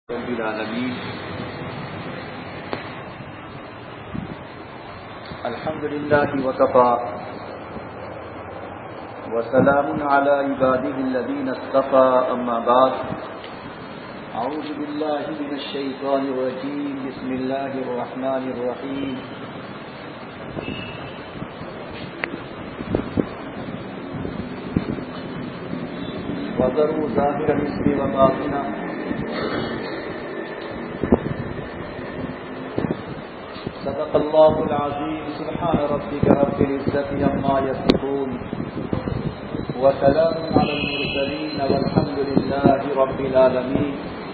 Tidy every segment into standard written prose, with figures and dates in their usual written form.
رب العالمین الحمد للہ وکفی وسلام علی عباده الذین اصطفی اما بعد اعوذ باللہ من الشیطان الرجیم بسم اللہ الرحمن الرحیم وذروا ظاہر الاسم وباطنہ صدق اللہ العظیم سبحان ربک رب العزة عما یصفون وسلام علی المرسلین والحمد للہ رب العالمین.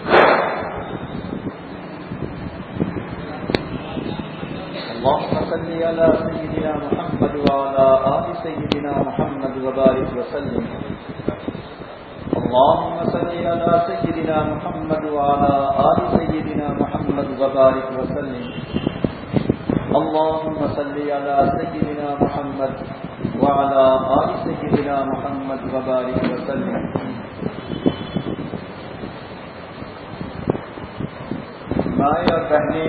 اللهم صل على سيدنا محمد وعلى آل سيدنا محمد وبارك وسلم. اللهم صل على سيدنا محمد وعلى آل سيدنا محمد وبارك وسلم. اللهم صل على سيدنا محمد وعلى آل سيدنا محمد وبارك وسلم. مائیں اور بہنیں،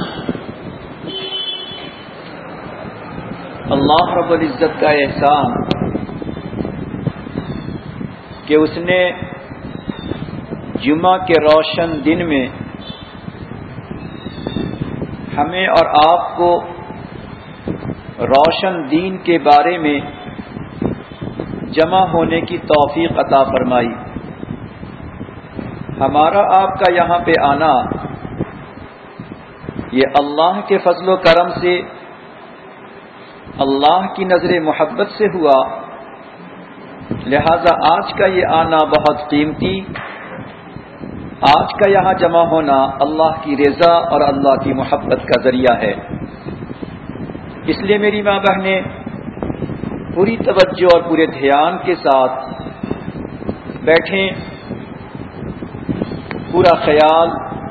اللہ رب العزت کا احسان کہ اس نے جمعہ کے روشن دن میں ہمیں اور آپ کو روشن دین کے بارے میں جمع ہونے کی توفیق عطا فرمائی. ہمارا آپ کا یہاں پہ آنا یہ اللہ کے فضل و کرم سے، اللہ کی نظر محبت سے ہوا، لہذا آج کا یہ آنا بہت قیمتی، آج کا یہاں جمع ہونا اللہ کی رضا اور اللہ کی محبت کا ذریعہ ہے. اس لیے میری ماں بہنیں پوری توجہ اور پورے دھیان کے ساتھ بیٹھیں، پورا خیال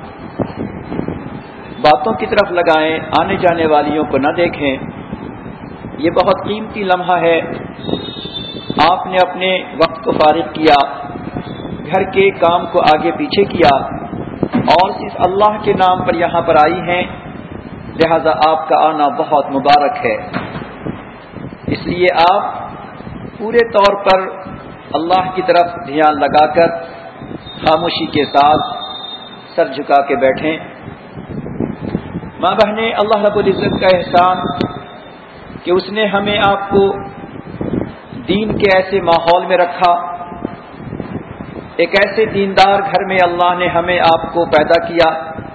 باتوں کی طرف لگائیں، آنے جانے والیوں کو نہ دیکھیں. یہ بہت قیمتی لمحہ ہے. آپ نے اپنے وقت کو فارغ کیا، گھر کے کام کو آگے پیچھے کیا اور صرف اللہ کے نام پر یہاں پر آئی ہیں، لہذا آپ کا آنا بہت مبارک ہے. اس لیے آپ پورے طور پر اللہ کی طرف دھیان لگا کر خاموشی کے ساتھ سر جھکا کے بیٹھیں. ماں بہنیں، اللہ رب العزت کا احسان کہ اس نے ہمیں آپ کو دین کے ایسے ماحول میں رکھا، ایک ایسے دیندار گھر میں اللہ نے ہمیں آپ کو پیدا کیا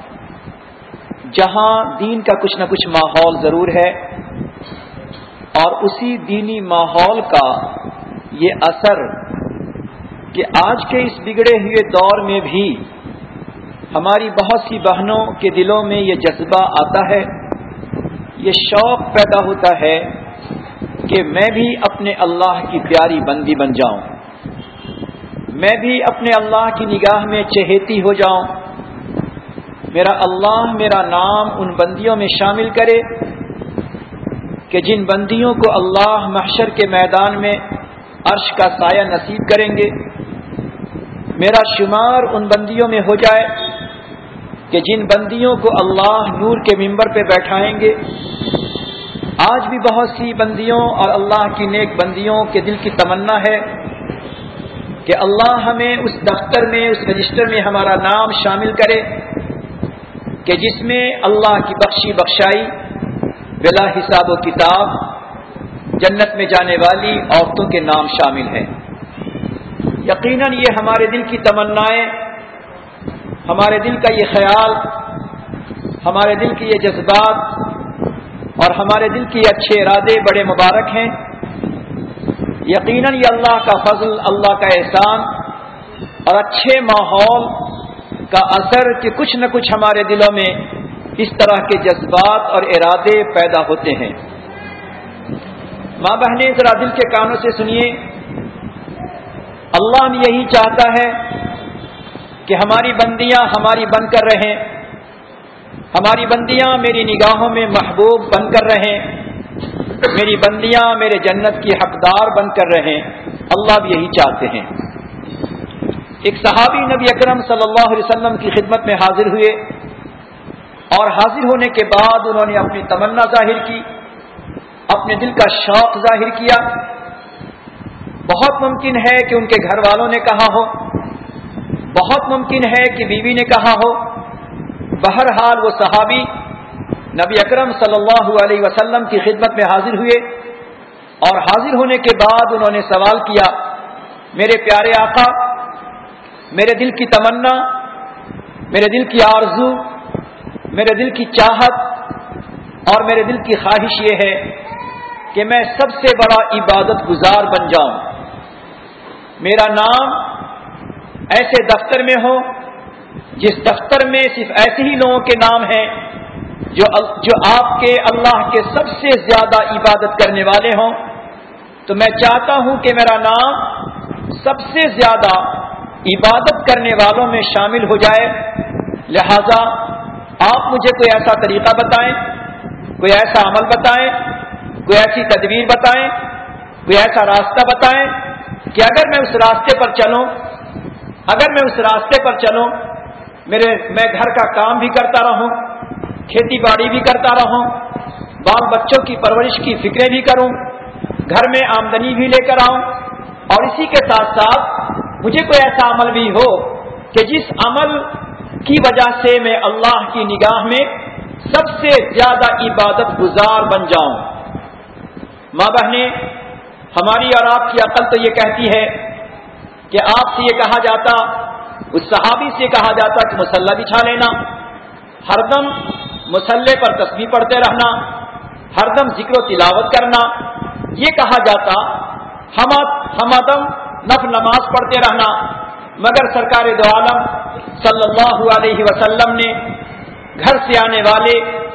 جہاں دین کا کچھ نہ کچھ ماحول ضرور ہے، اور اسی دینی ماحول کا یہ اثر کہ آج کے اس بگڑے ہوئے دور میں بھی ہماری بہت سی بہنوں کے دلوں میں یہ جذبہ آتا ہے، یہ شوق پیدا ہوتا ہے کہ میں بھی اپنے اللہ کی پیاری بندی بن جاؤں، میں بھی اپنے اللہ کی نگاہ میں چہیتی ہو جاؤں، میرا اللہ میرا نام ان بندیوں میں شامل کرے کہ جن بندیوں کو اللہ محشر کے میدان میں عرش کا سایہ نصیب کریں گے. میرا شمار ان بندیوں میں ہو جائے کہ جن بندیوں کو اللہ نور کے منبر پہ بیٹھائیں گے. آج بھی بہت سی بندیوں اور اللہ کی نیک بندیوں کے دل کی تمنا ہے کہ اللہ ہمیں اس دفتر میں، اس رجسٹر میں ہمارا نام شامل کرے کہ جس میں اللہ کی بخشی بخشائی بلا حساب و کتاب جنت میں جانے والی عورتوں کے نام شامل ہیں. یقیناً یہ ہمارے دل کی تمنائیں، ہمارے دل کا یہ خیال، ہمارے دل کے یہ جذبات اور ہمارے دل کے یہ اچھے ارادے بڑے مبارک ہیں. یقیناً یہ اللہ کا فضل، اللہ کا احسان اور اچھے ماحول کا اثر کہ کچھ نہ کچھ ہمارے دلوں میں اس طرح کے جذبات اور ارادے پیدا ہوتے ہیں. ماں بہنیں ذرا دل کے کانوں سے سنیے، اللہ یہی چاہتا ہے کہ ہماری بندیاں ہماری بن کر رہیں، ہماری بندیاں میری نگاہوں میں محبوب بن کر رہیں، میری بندیاں میرے جنت کی حقدار بن کر رہیں. اللہ بھی یہی چاہتے ہیں. ایک صحابی نبی اکرم صلی اللہ علیہ وسلم کی خدمت میں حاضر ہوئے اور حاضر ہونے کے بعد انہوں نے اپنی تمنا ظاہر کی، اپنے دل کا شوق ظاہر کیا۔ بہت ممکن ہے کہ ان کے گھر والوں نے کہا ہو، بہت ممکن ہے کہ بیوی نے کہا ہو، بہرحال وہ صحابی نبی اکرم صلی اللہ علیہ وسلم کی خدمت میں حاضر ہوئے اور حاضر ہونے کے بعد انہوں نے سوال کیا، میرے پیارے آقا، میرے دل کی تمنا، میرے دل کی آرزو، میرے دل کی چاہت اور میرے دل کی خواہش یہ ہے کہ میں سب سے بڑا عبادت گزار بن جاؤں، میرا نام ایسے دفتر میں ہو جس دفتر میں صرف ایسے ہی لوگوں کے نام ہیں جو آپ کے اللہ کے سب سے زیادہ عبادت کرنے والے ہوں، تو میں چاہتا ہوں کہ میرا نام سب سے زیادہ عبادت کرنے والوں میں شامل ہو جائے، لہذا آپ مجھے کوئی ایسا طریقہ بتائیں، کوئی ایسا عمل بتائیں، کوئی ایسی تدبیر بتائیں، کوئی ایسا راستہ بتائیں کہ اگر میں اس راستے پر چلوں، اگر میں اس راستے پر چلوں، میں گھر کا کام بھی کرتا رہوں، کھیتی باڑی بھی کرتا رہوں، بال بچوں کی پرورش کی فکریں بھی کروں، گھر میں آمدنی بھی لے کر آؤں، اور اسی کے ساتھ ساتھ مجھے کوئی ایسا عمل بھی ہو کہ جس عمل کی وجہ سے میں اللہ کی نگاہ میں سب سے زیادہ عبادت گزار بن جاؤں۔ ماں بہنیں، ہماری اور آپ کی عقل تو یہ کہتی ہے کہ آپ سے یہ کہا جاتا، اس صحابی سے کہا جاتا کہ مصلی بچھا لینا، ہر دم مصلی پر تسبیح پڑھتے رہنا، ہر دم ذکر و تلاوت کرنا، یہ کہا جاتا ہم دم نفل نماز پڑھتے رہنا، مگر سرکار دو عالم صلی اللہ علیہ وسلم نے گھر سے آنے والے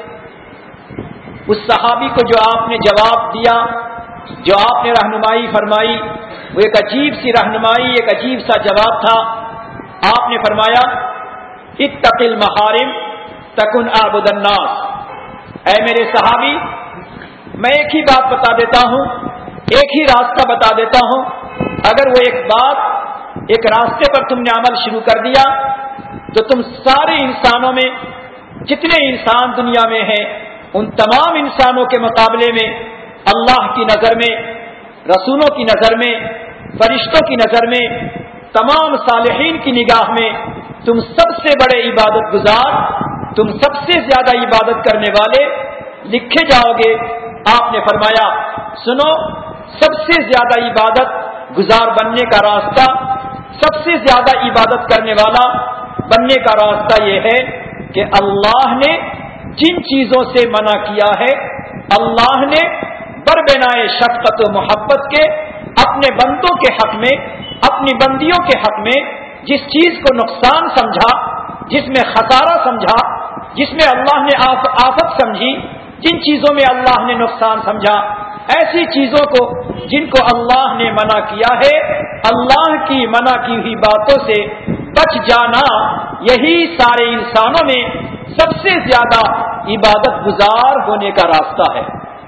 اس صحابی کو جو آپ نے جواب دیا، جو آپ نے رہنمائی فرمائی، وہ ایک عجیب سی رہنمائی، ایک عجیب سا جواب تھا۔ آپ نے فرمایا، اتق المحارم تکن اعبد الناس۔ اے میرے صحابی، میں ایک ہی بات بتا دیتا ہوں، ایک ہی راستہ بتا دیتا ہوں، اگر وہ ایک راستے پر تم نے عمل شروع کر دیا تو تم سارے انسانوں میں، جتنے انسان دنیا میں ہیں، ان تمام انسانوں کے مقابلے میں اللہ کی نظر میں، رسولوں کی نظر میں، فرشتوں کی نظر میں، تمام صالحین کی نگاہ میں تم سب سے بڑے عبادت گزار، تم سب سے زیادہ عبادت کرنے والے لکھے جاؤ گے۔ آپ نے فرمایا، سنو، سب سے زیادہ عبادت گزار بننے کا راستہ، سب سے زیادہ عبادت کرنے والا بننے کا راستہ یہ ہے کہ اللہ نے جن چیزوں سے منع کیا ہے، اللہ نے بربنائے شفقت و محبت کے اپنے بندوں کے حق میں، اپنی بندیوں کے حق میں جس چیز کو نقصان سمجھا، جس میں خسارہ سمجھا، جس میں اللہ نے آفت سمجھی، جن چیزوں میں اللہ نے نقصان سمجھا، ایسی چیزوں کو جن کو اللہ نے منع کیا ہے، اللہ کی منع کی ہوئی باتوں سے بچ جانا، یہی سارے انسانوں میں سب سے زیادہ عبادت گزار ہونے کا راستہ ہے۔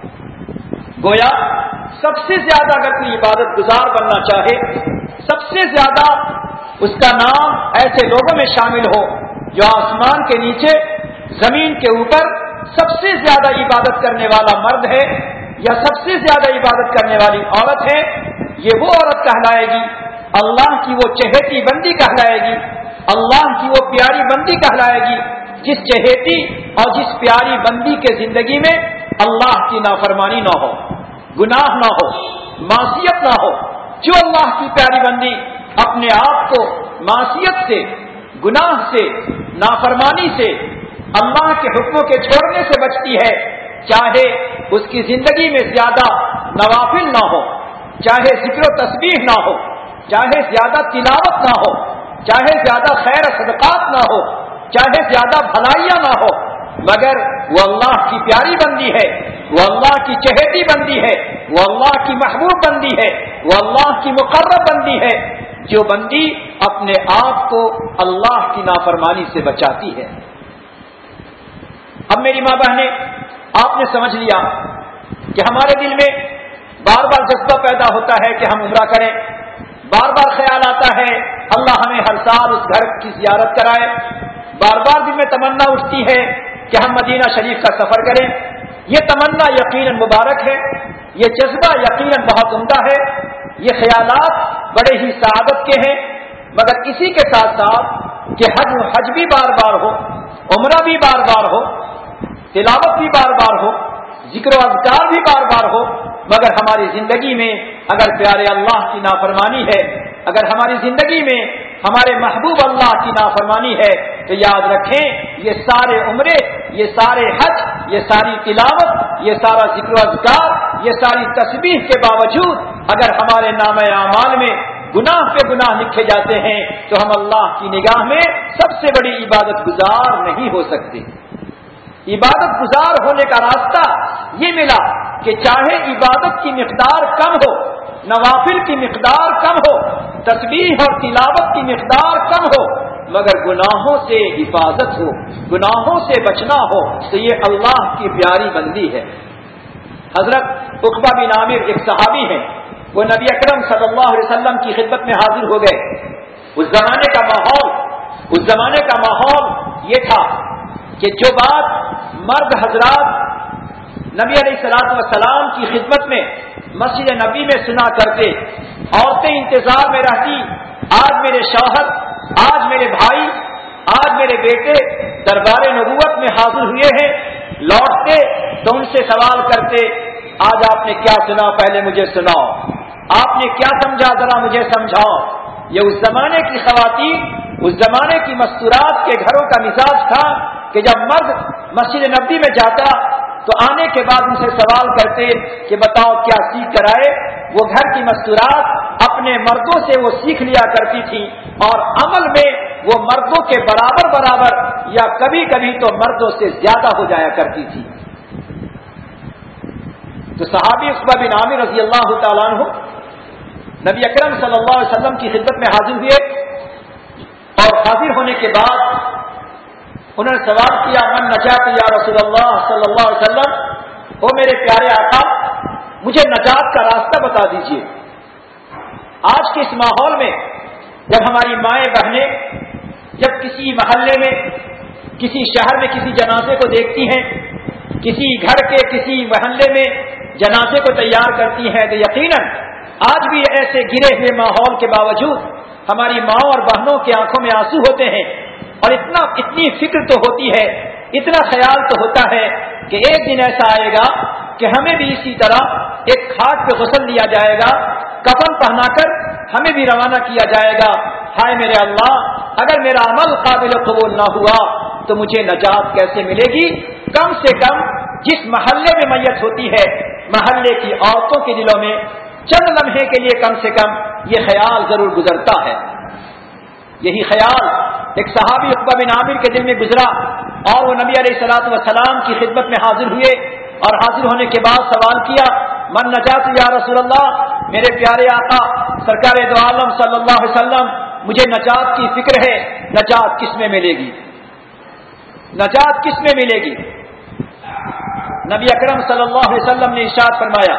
گویا سب سے زیادہ اگر کوئی عبادت گزار بننا چاہے، سب سے زیادہ اس کا نام ایسے لوگوں میں شامل ہو جو آسمان کے نیچے، زمین کے اوپر سب سے زیادہ عبادت کرنے والا مرد ہے یا سب سے زیادہ عبادت کرنے والی عورت ہے، یہ وہ عورت کہلائے گی، اللہ کی وہ چہیتی بندی کہلائے گی، اللہ کی وہ پیاری بندی کہلائے گی جس چہیتی اور جس پیاری بندی کے زندگی میں اللہ کی نافرمانی نہ ہو، گناہ نہ ہو، معصیت نہ ہو۔ جو اللہ کی پیاری بندی اپنے آپ کو معصیت سے، گناہ سے، نافرمانی سے، اللہ کے حکموں کے چھوڑنے سے بچتی ہے، چاہے اس کی زندگی میں زیادہ نوافل نہ ہو، چاہے ذکر و تسبیح نہ ہو، چاہے زیادہ تلاوت نہ ہو، چاہے زیادہ خیر صدقات نہ ہو، چاہے زیادہ بھلائیاں نہ ہو، مگر وہ اللہ کی پیاری بندی ہے، وہ اللہ کی چہیتی بندی ہے، وہ اللہ کی محبوب بندی ہے، وہ اللہ کی مقرب بندی ہے، جو بندی اپنے آپ کو اللہ کی نافرمانی سے بچاتی ہے۔ اب میری ماں بہنیں، آپ نے سمجھ لیا کہ ہمارے دل میں بار بار جذبہ پیدا ہوتا ہے کہ ہم عمرہ کریں، بار بار خیال آتا ہے اللہ ہمیں ہر سال اس گھر کی زیارت کرائے۔ بار بار دل میں تمنا اٹھتی ہے کہ ہم مدینہ شریف کا سفر کریں۔ یہ تمنا یقیناً مبارک ہے، یہ جذبہ یقیناً بہت عمدہ ہے، یہ خیالات بڑے ہی سعادت کے ہیں، مگر اسی کے ساتھ ساتھ کہ حج بھی بار بار ہو، عمرہ بھی بار بار ہو، تلاوت بھی بار بار ہو، ذکر و اذکار بھی بار بار ہو، مگر ہماری زندگی میں اگر پیارے اللہ کی نافرمانی ہے، اگر ہماری زندگی میں ہمارے محبوب اللہ کی نافرمانی ہے، تو یاد رکھیں یہ سارے عمرے، یہ سارے حج، یہ ساری تلاوت، یہ سارا ذکر و اذکار، یہ ساری تسبیح کے باوجود اگر ہمارے نامہ اعمال میں گناہ پہ گناہ لکھے جاتے ہیں تو ہم اللہ کی نگاہ میں سب سے بڑی عبادت گزار نہیں ہو سکتے۔ عبادت گزار ہونے کا راستہ یہ ملا کہ چاہے عبادت کی مقدار کم ہو، نوافل کی مقدار کم ہو، تسبیح اور تلاوت کی مقدار کم ہو، مگر گناہوں سے حفاظت ہو، گناہوں سے بچنا ہو، تو یہ اللہ کی پیاری بندی ہے۔ حضرت عقبہ بن عامر ایک صحابی ہیں، وہ نبی اکرم صلی اللہ علیہ وسلم کی خدمت میں حاضر ہو گئے۔ اس زمانے کا ماحول یہ تھا کہ جو بات مرد حضرات نبی علیہ الصلوۃ والسلام کی خدمت میں مسجد نبی میں سنا کرتے، عورتیں انتظار میں رہتی، آج میرے شوہر، آج میرے بھائی، آج میرے بیٹے دربار نبوت میں حاضر ہوئے ہیں، لوٹتے تو ان سے سوال کرتے، آج آپ نے کیا سنا، پہلے مجھے سناؤ، آپ نے کیا سمجھا ذرا مجھے سمجھاؤ۔ یہ اس زمانے کی خواتین، اس زمانے کی مستورات کے گھروں کا مزاج تھا کہ جب مرد مسجد نبی میں جاتا تو آنے کے بعد ان سے سوال کرتے کہ بتاؤ کیا سیکھ کر آئے۔ وہ گھر کی مستورات اپنے مردوں سے وہ سیکھ لیا کرتی تھی اور عمل میں وہ مردوں کے برابر یا کبھی کبھی تو مردوں سے زیادہ ہو جایا کرتی تھی۔ تو صحابی عقبہ بن عامر رضی اللہ تعالیٰ عنہ نبی اکرم صلی اللہ علیہ وسلم کی خدمت میں حاضر ہوئے، اور حاضر ہونے کے بعد انہوں نے سوال کیا، من نجات یا رسول اللہ صلی اللہ علیہ وسلم، او میرے پیارے آقا مجھے نجات کا راستہ بتا دیجئے۔ آج کے اس ماحول میں جب ہماری مائیں بہنیں جب کسی محلے میں، کسی شہر میں کسی جنازے کو دیکھتی ہیں، کسی گھر کے کسی محلے میں جنازے کو تیار کرتی ہیں، تو یقیناً آج بھی ایسے گرے ہوئے ماحول کے باوجود ہماری ماں اور بہنوں کی آنکھوں میں آنسو ہوتے ہیں، اور اتنی فکر تو ہوتی ہے، اتنا خیال تو ہوتا ہے کہ ایک دن ایسا آئے گا کہ ہمیں بھی اسی طرح ایک کھاٹ پہ غسل دیا جائے گا، کفن پہنا کر ہمیں بھی روانہ کیا جائے گا۔ ہائے میرے اللہ، اگر میرا عمل قابل قبول نہ ہوا تو مجھے نجات کیسے ملے گی؟ کم سے کم جس محلے میں میت ہوتی ہے، محلے کی عورتوں کے دلوں میں چند لمحے کے لیے کم سے کم یہ خیال ضرور گزرتا ہے۔ یہی خیال ایک صحابی عقبہ بن عامر کے دل میں گزرا، اور وہ نبی علیہ الصلوۃ والسلام کی خدمت میں حاضر ہوئے، اور حاضر ہونے کے بعد سوال کیا، من نجات یا رسول اللہ، میرے پیارے آقا سرکار دو عالم صلی اللہ علیہ وسلم مجھے نجات کی فکر ہے، نجات کس میں ملے گی؟ نجات کس میں ملے گی؟ نبی اکرم صلی اللہ علیہ وسلم نے ارشاد فرمایا،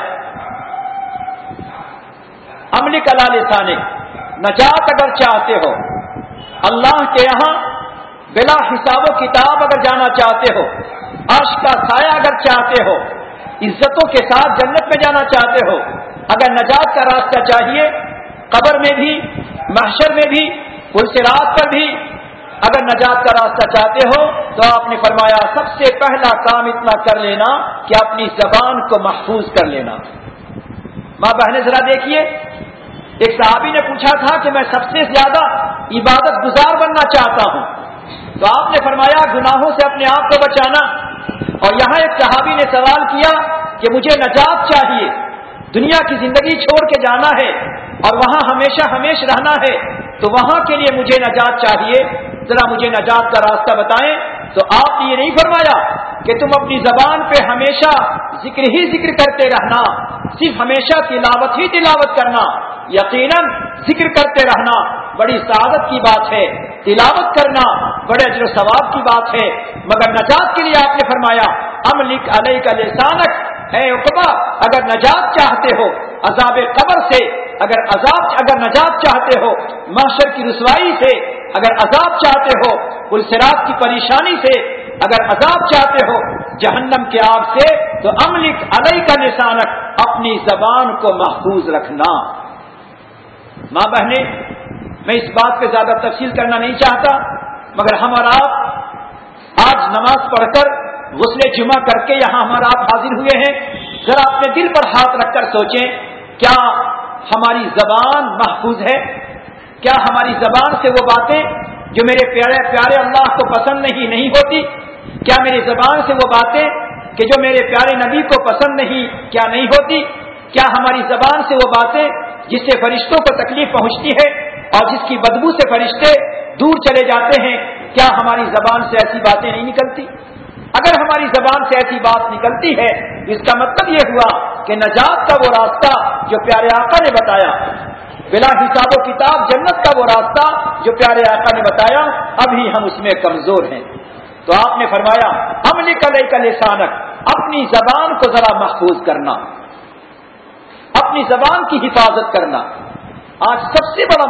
املک علی لسانک، نجات اگر چاہتے ہو، اللہ کے یہاں بلا حساب و کتاب اگر جانا چاہتے ہو، عرش کا سایہ اگر چاہتے ہو، عزتوں کے ساتھ جنت میں جانا چاہتے ہو، اگر نجات کا راستہ چاہیے، قبر میں بھی، محشر میں بھی، پل صراط پر بھی اگر نجات کا راستہ چاہتے ہو، تو آپ نے فرمایا سب سے پہلا کام اتنا کر لینا کہ اپنی زبان کو محفوظ کر لینا۔ ماں بہنیں ذرا دیکھیے، ایک صحابی نے پوچھا تھا کہ میں سب سے زیادہ عبادت گزار بننا چاہتا ہوں، تو آپ نے فرمایا گناہوں سے اپنے آپ کو بچانا۔ اور یہاں ایک صحابی نے سوال کیا کہ مجھے نجات چاہیے، دنیا کی زندگی چھوڑ کے جانا ہے اور وہاں ہمیشہ رہنا ہے، تو وہاں کے لیے مجھے نجات چاہیے، ذرا مجھے نجات کا راستہ بتائیں۔ تو آپ نے یہ نہیں فرمایا کہ تم اپنی زبان پہ ہمیشہ ذکر ہی ذکر کرتے رہنا، صرف ہمیشہ تلاوت ہی تلاوت کرنا۔ یقیناً ذکر کرتے رہنا بڑی سعادت کی بات ہے، تلاوت کرنا بڑے اجر و ثواب کی بات ہے، مگر نجات کے لیے آپ نے فرمایا املک علیک لسانک، اے عقبہ اگر نجات چاہتے ہو عذاب قبر سے، اگر نجات چاہتے ہو محشر کی رسوائی سے اگر عذاب چاہتے ہو، پلسرات کی پریشانی سے اگر عذاب چاہتے ہو، جہنم کے آگ سے، تو املک علیک لسانک، اپنی زبان کو محفوظ رکھنا۔ ماں بہنیں، میں اس بات پہ زیادہ تفصیل کرنا نہیں چاہتا، مگر ہم اور آپ آج نماز پڑھ کر غسل جمعہ کر کے یہاں ہمارا آپ حاضر ہوئے ہیں، ذرا اپنے دل پر ہاتھ رکھ کر سوچیں، کیا ہماری زبان محفوظ ہے؟ کیا ہماری زبان سے وہ باتیں جو میرے پیارے پیارے اللہ کو پسند نہیں ہوتی؟ کیا میری زبان سے وہ باتیں کہ جو میرے پیارے نبی کو پسند نہیں ہوتی؟ کیا ہماری زبان سے وہ باتیں جس سے فرشتوں کو تکلیف پہنچتی ہے اور جس کی بدبو سے فرشتے دور چلے جاتے ہیں، کیا ہماری زبان سے ایسی باتیں نہیں نکلتی؟ اگر ہماری زبان سے ایسی بات نکلتی ہے، اس کا مطلب یہ ہوا کہ نجات کا وہ راستہ جو پیارے آقا نے بتایا، بلا حساب و کتاب جنت کا وہ راستہ جو پیارے آقا نے بتایا، ابھی ہم اس میں کمزور ہیں۔ تو آپ نے فرمایا املک علیک لسانک، اپنی زبان کو ذرا محفوظ کرنا، اپنی زبان کی حفاظت کرنا۔ آج سب سے بڑا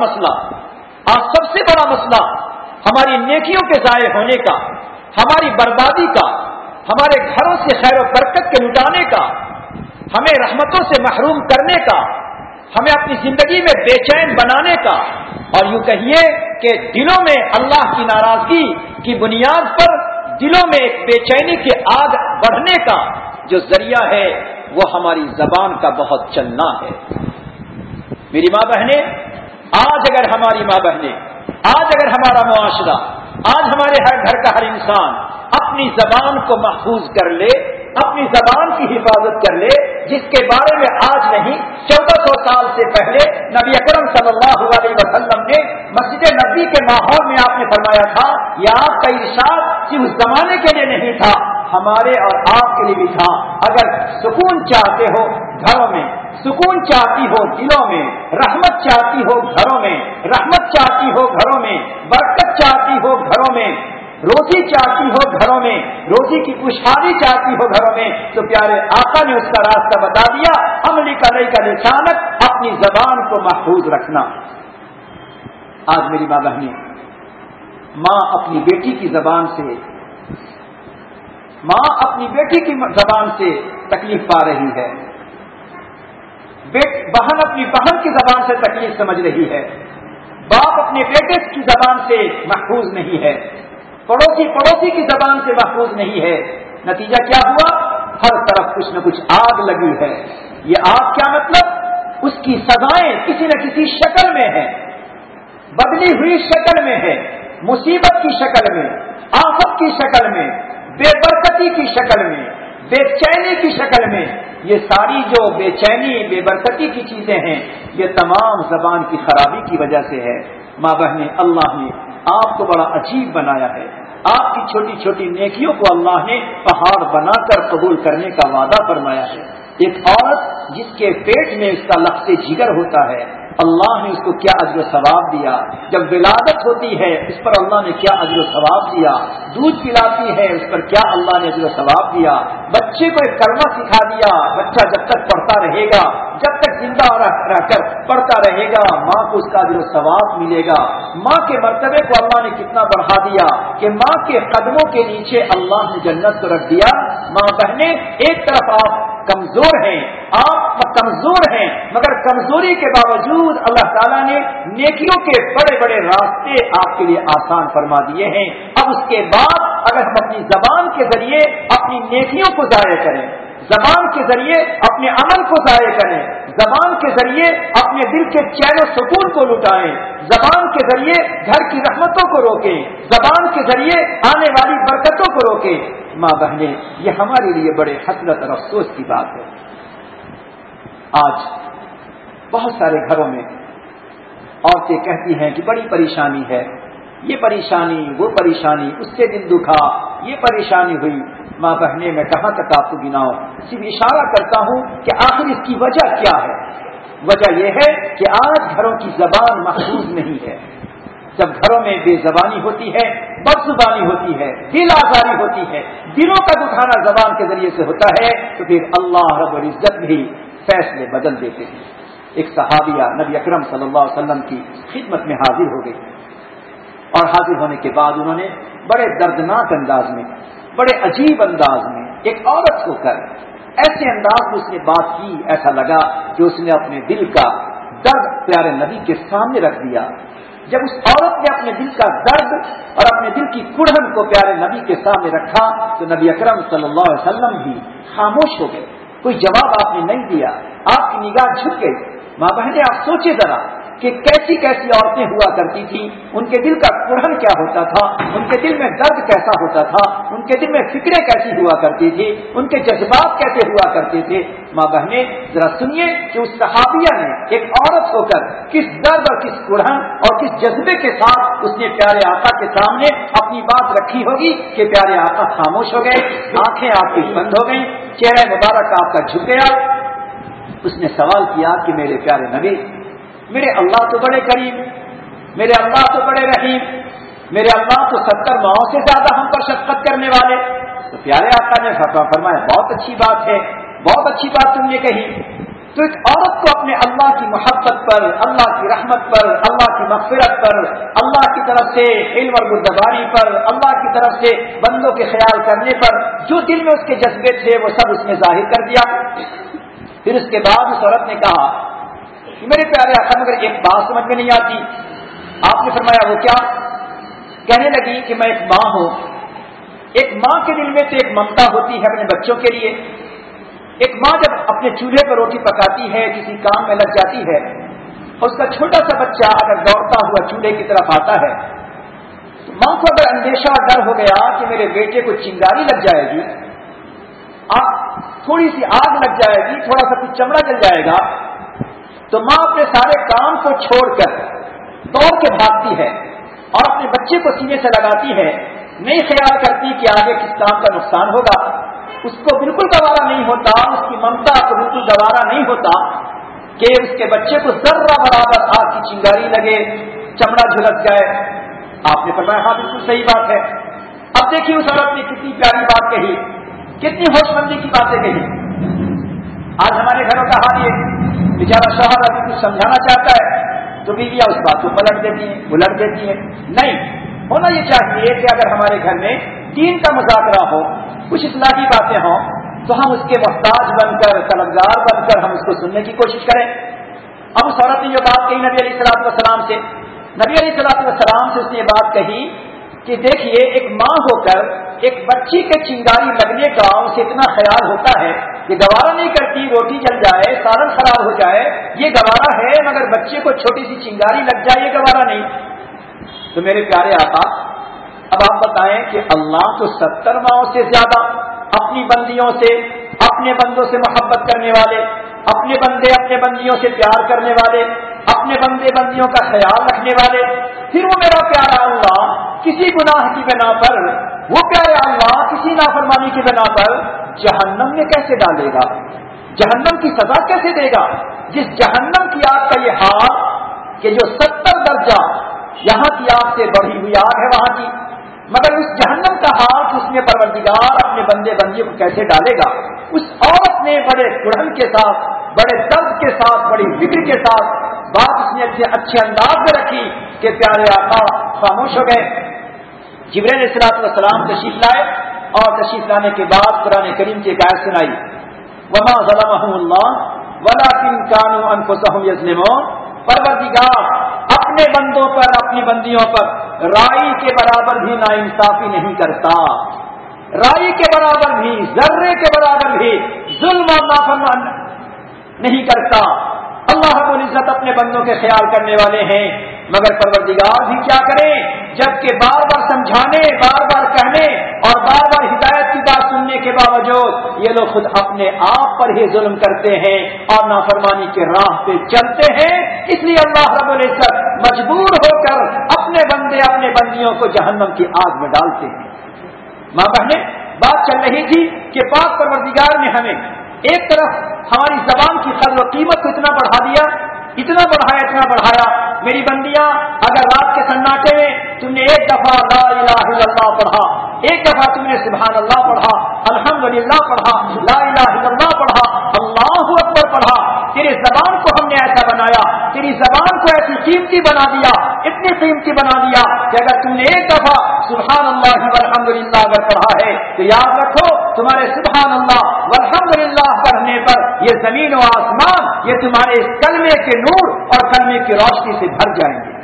مسئلہ ہماری نیکیوں کے ضائع ہونے کا، ہماری بربادی کا، ہمارے گھروں سے خیر و برکت کے لٹانے کا، ہمیں رحمتوں سے محروم کرنے کا، ہمیں اپنی زندگی میں بے چین بنانے کا، اور یوں کہیے کہ دلوں میں اللہ کی ناراضگی کی بنیاد پر دلوں میں ایک بے چینی کی آگ بڑھنے کا جو ذریعہ ہے، وہ ہماری زبان کا بہت چلنا ہے۔ میری ماں بہنیں، آج اگر ہماری ماں بہنیں، آج اگر ہمارا معاشرہ، آج ہمارے ہر گھر کا ہر انسان اپنی زبان کو محفوظ کر لے، اپنی زبان کی حفاظت کر لے، جس کے بارے میں آج نہیں 1400 سال سے پہلے نبی اکرم صلی اللہ علیہ وسلم نے مسجد نبی کے ماحول میں آپ نے فرمایا تھا، یہ آپ کا ارشاد صرف اس زمانے کے لیے نہیں تھا، ہمارے اور آپ کے لیے بھی تھا۔ اگر سکون چاہتے ہو گھروں میں، سکون چاہتی ہو دلوں میں، رحمت چاہتی ہو گھروں میں، رحمت چاہتی ہو گھروں میں، برکت چاہتی ہو گھروں میں، روزی چاہتی ہو گھروں میں، روزی کی خوشحالی چاہتی ہو گھروں میں، تو پیارے آقا نے اس کا راستہ بتا دیا، املک علیک لسانک، اپنی زبان کو محفوظ رکھنا۔ آج میری ماں بہنیں، ماں اپنی بیٹی کی زبان سے تکلیف پا رہی ہے، بہن اپنی بہن کی زبان سے تکلیف سمجھ رہی ہے، باپ اپنے بیٹے کی زبان سے محفوظ نہیں ہے، پڑوسی کی زبان سے محفوظ نہیں ہے۔ نتیجہ کیا ہوا؟ ہر طرف کچھ نہ کچھ آگ لگی ہے۔ یہ آگ کیا مطلب؟ اس کی سزائیں کسی نہ کسی شکل میں ہے، بدلی ہوئی شکل میں ہے، مصیبت کی شکل میں، آفت کی شکل میں، بے برکتی کی شکل میں، بے چینی کی شکل میں۔ یہ ساری جو بے چینی بے برکتی کی چیزیں ہیں، یہ تمام زبان کی خرابی کی وجہ سے ہے۔ ماں بہنیں، اللہ نے آپ کو بڑا عجیب بنایا ہے، آپ کی چھوٹی چھوٹی نیکیوں کو اللہ نے پہاڑ بنا کر قبول کرنے کا وعدہ فرمایا ہے۔ ایک عورت جس کے پیٹ میں اس کا لفظ جگر ہوتا ہے، اللہ نے اس کو کیا اجر و ثواب دیا۔ جب ولادت ہوتی ہے اس پر اللہ نے کیا اجر و ثواب دیا، دودھ پلاتی ہے اس پر کیا اللہ نے اجر و ثواب دیا، بچے کو ایک کلمہ سکھا دیا، بچہ جب تک پڑھتا رہے گا، جب تک زندہ رہ کر پڑھتا رہے گا، ماں کو اس کا اجر و ثواب ملے گا۔ ماں کے مرتبے کو اللہ نے کتنا بڑھا دیا کہ ماں کے قدموں کے نیچے اللہ نے جنت کو رکھ دیا۔ ماں بہنیں، ایک طرف آپ کمزور ہیں، مگر کمزوری کے باوجود اللہ تعالیٰ نے نیکیوں کے بڑے بڑے راستے آپ کے لیے آسان فرما دیے ہیں۔ اب اس کے بعد اگر ہم اپنی زبان کے ذریعے اپنی نیکیوں کو ضائع کریں، زبان کے ذریعے اپنے عمل کو ضائع کریں، زبان کے ذریعے اپنے دل کے چین و سکون کو لٹائیں، زبان کے ذریعے گھر کی رحمتوں کو روکیں، زبان کے ذریعے آنے والی برکتوں کو روکیں، ماں بہنیں، یہ ہمارے لیے بڑے حسرت اور افسوس کی بات ہے۔ آج بہت سارے گھروں میں عورتیں کہتی ہیں کہ بڑی پریشانی ہے، یہ پریشانی وہ پریشانی، اس سے دل دکھا، یہ پریشانی ہوئی۔ ماں بہنیں، میں کہاں تک آپ کو گناؤں، صرف اشارہ کرتا ہوں کہ آخر اس کی وجہ کیا ہے۔ وجہ یہ ہے کہ آج گھروں کی زبان محفوظ نہیں ہے۔ جب گھروں میں بے زبانی ہوتی ہے، بد زبانی ہوتی ہے، دل آزاری ہوتی ہے، دلوں کا دکھانا زبان کے ذریعے سے ہوتا ہے، تو پھر اللہ رب العزت بھی فیصلے بدل دیتے ہیں۔ ایک صحابیہ نبی اکرم صلی اللہ علیہ وسلم کی خدمت میں حاضر ہو گئی، اور حاضر ہونے کے بعد انہوں نے بڑے دردناک انداز میں، بڑے عجیب انداز میں ایک عورت ہو کر ایسے انداز میں اس نے بات کی، ایسا لگا کہ اس نے اپنے دل کا درد پیارے نبی کے سامنے رکھ دیا۔ جب اس عورت نے اپنے دل کا درد اور اپنے دل کی کڑھن کو پیارے نبی کے سامنے رکھا تو نبی اکرم صلی اللہ علیہ وسلم بھی خاموش ہو گئے، کوئی جواب آپ نے نہیں دیا، آپ کی نگاہ جھک گئی۔ ماں بہنیں آپ سوچے ذرا کہ کیسی کیسی عورتیں ہوا کرتی تھیں، ان کے دل کا کڑھن کیا ہوتا تھا، ان کے دل میں درد کیسا ہوتا تھا، ان کے دل میں فکریں کیسی ہوا کرتی تھی، ان کے جذبات کیسے ہوا کرتے تھے۔ ماں بہنیں ذرا سنیے کہ اس صحابیہ نے ایک عورت ہو کر کس درد اور کس کڑھن اور کس جذبے کے ساتھ اس نے پیارے آقا کے سامنے اپنی بات رکھی ہوگی کہ پیارے آقا خاموش ہو گئے، آنکھیں آپ کی بند ہو گئیں، چہرہ مبارک آپ کا جھک گیا۔ اس نے سوال کیا کہ میرے پیارے نبی، میرے اللہ تو بڑے کریم، میرے اللہ تو بڑے رحیم، میرے اللہ تو 70 ماؤں سے زیادہ ہم پر شفقت کرنے والے۔ تو پیارے آقا نے فرمایا بہت اچھی بات ہے، بہت اچھی بات تم نے کہی۔ تو ایک عورت کو اپنے اللہ کی محبت پر، اللہ کی رحمت پر، اللہ کی مغفرت پر، اللہ کی طرف سے علم اور بردباری پر، اللہ کی طرف سے بندوں کے خیال کرنے پر جو دل میں اس کے جذبے تھے وہ سب اس نے ظاہر کر دیا۔ پھر اس کے بعد اس عورت نے کہا کہ میرے پیارے آقا مگر ایک بات سمجھ میں نہیں آتی۔ آپ نے فرمایا وہ کیا؟ کہنے لگی کہ میں ایک ماں ہوں، ایک ماں کے دل میں تو ایک ممتا ہوتی ہے اپنے بچوں کے لیے۔ ایک ماں جب اپنے چولہے پر روٹی پکاتی ہے، کسی کام میں لگ جاتی ہے، اور اس کا چھوٹا سا بچہ اگر دوڑتا ہوا چولہے کی طرف آتا ہے تو ماں کو اگر اندیشہ اور ڈر ہو گیا کہ میرے بیٹے کو چنگاری لگ جائے گی، تھوڑی سی آگ لگ جائے گی، تھوڑا سا کچھ چمڑا جل جائے گا، تو ماں اپنے سارے کام کو چھوڑ کر دوڑ کے بھاگتی ہے اور اپنے بچے کو سینے سے لگاتی ہے، نہیں خیال کرتی کہ آگے کس کام کا نقصان ہوگا۔ اس کو بالکل گوارا نہیں ہوتا، اس کی ممتا کو بالکل گوارا نہیں ہوتا کہ اس کے بچے کو ذرہ برابر آگ کی چنگاری لگے، چمڑا جھلک جائے۔ آپ نے فرمایا ہاں بالکل صحیح بات ہے۔ اب دیکھیے اس عورت نے کتنی پیاری بات کہی، کتنی ہوش مندی کی باتیں کہی۔ آج ہمارے گھروں کا حال یہ، بیچارہ شوہر ابھی کچھ سمجھانا چاہتا ہے تو بیویاں اس بات کو پلٹ دیتی ہیں، الٹ دیتی ہیں۔ نہیں، ہونا یہ چاہیے کہ اگر ہمارے گھر میں دین کا مذاکرہ ہو، کچھ اصلاحی باتیں ہوں تو ہم اس کے محتاج بن کر، طلبگار بن کر ہم اس کو سننے کی کوشش کریں۔ اب اس عورت نے جو بات کہی نبی علیہ الصلوۃ والسلام سے، نبی علیہ الصلوۃ والسلام سے اس نے یہ بات کہی کہ دیکھیے ایک ماں ہو کر ایک بچی کے چنگاری لگنے کا اسے اتنا خیال ہوتا ہے کہ گوارا نہیں کرتی روٹی جل جائے، سالن خراب ہو جائے، یہ گوارا ہے، مگر بچے کو چھوٹی سی چنگاری لگ جائے یہ گوارا نہیں۔ تو میرے پیارے آقا اب آپ بتائیں کہ اللہ تو 70 ماؤں سے زیادہ اپنی بندیوں سے، اپنے بندوں سے محبت کرنے والے، اپنے بندے اپنے بندیوں سے پیار کرنے والے، اپنے بندے بندیوں کا خیال رکھنے والے، پھر وہ میرا پیارا اللہ کسی گناہ کی بنا پر، وہ پیارا اللہ کسی نافرمانی کی بنا پر جہنم میں کیسے ڈالے گا؟ جہنم کی سزا کیسے دے گا؟ جس جہنم کی آگ کا یہ حال کہ جو 70 درجہ یہاں کی آگ سے بڑھی ہوئی آگ ہے وہاں کی، مگر اس جہنم کا حال کہ اس میں پروردگار اپنے بندے بندیوں کو کیسے ڈالے گا۔ اس عورت نے بڑے کڑھن کے ساتھ، بڑے درد کے ساتھ، بڑی فکر کے ساتھ بات اس نے اچھے انداز میں رکھی کہ پیارے آقا خاموش ہو گئے۔ جبرائیل علیہ الصلوۃ والسلام تشریف لائے اور تشریف لانے کے بعد قرآن کریم کی ایک آیت سنائی، وما ظلمهم اللہ ولکن كانوا انفسهم یظلمون۔ پروردگار اپنے بندوں پر، اپنی بندیوں پر رائی کے برابر بھی ناانصافی نہیں کرتا، رائی کے برابر بھی، ذرے کے برابر بھی ظلم اور نافرمانی نہیں کرتا۔ اللہ رب العزت اپنے بندوں کے خیال کرنے والے ہیں، مگر پروردگار بھی کیا کریں جبکہ بار بار سمجھانے، بار بار کہنے اور بار بار ہدایت کی بات سننے کے باوجود یہ لوگ خود اپنے آپ پر ہی ظلم کرتے ہیں اور نافرمانی کے راہ پہ چلتے ہیں۔ اس لیے اللہ رب العزت مجبور ہو کر اپنے بندے، اپنے بندیوں کو جہنم کی آگ میں ڈالتے ہیں۔ ماں بہنیں، بات چل رہی تھی کہ پاک پروردگار نے ہمیں ایک طرف ہماری زبان کی قدر و قیمت کو اتنا بڑھا دیا، اتنا بڑھایا، اتنا بڑھایا، میری بندیاں اگر رات کے سناٹے میں تم نے ایک دفعہ لا الہ الا اللہ پڑھا، ایک دفعہ تم نے سبحان اللہ پڑھا، الحمدللہ پڑھا، لا الہ الا اللہ پڑھا، اللہ اکبر پڑھا، تیرے زبان کو ہم نے نے ایسا بنایا، تیری زبان کو ایسی قیمتی بنا دیا، اتنی قیمتی بنا دیا کہ اگر تم نے ایک دفعہ سبحان اللہ والحمدللہ اگر پڑھا ہے تو یاد رکھو تمہارے سبحان اللہ والحمدللہ پڑھنے پر یہ زمین و آسمان یہ تمہارے اس کلمے کے نور اور کلمے کی روشنی سے بھر جائیں گے۔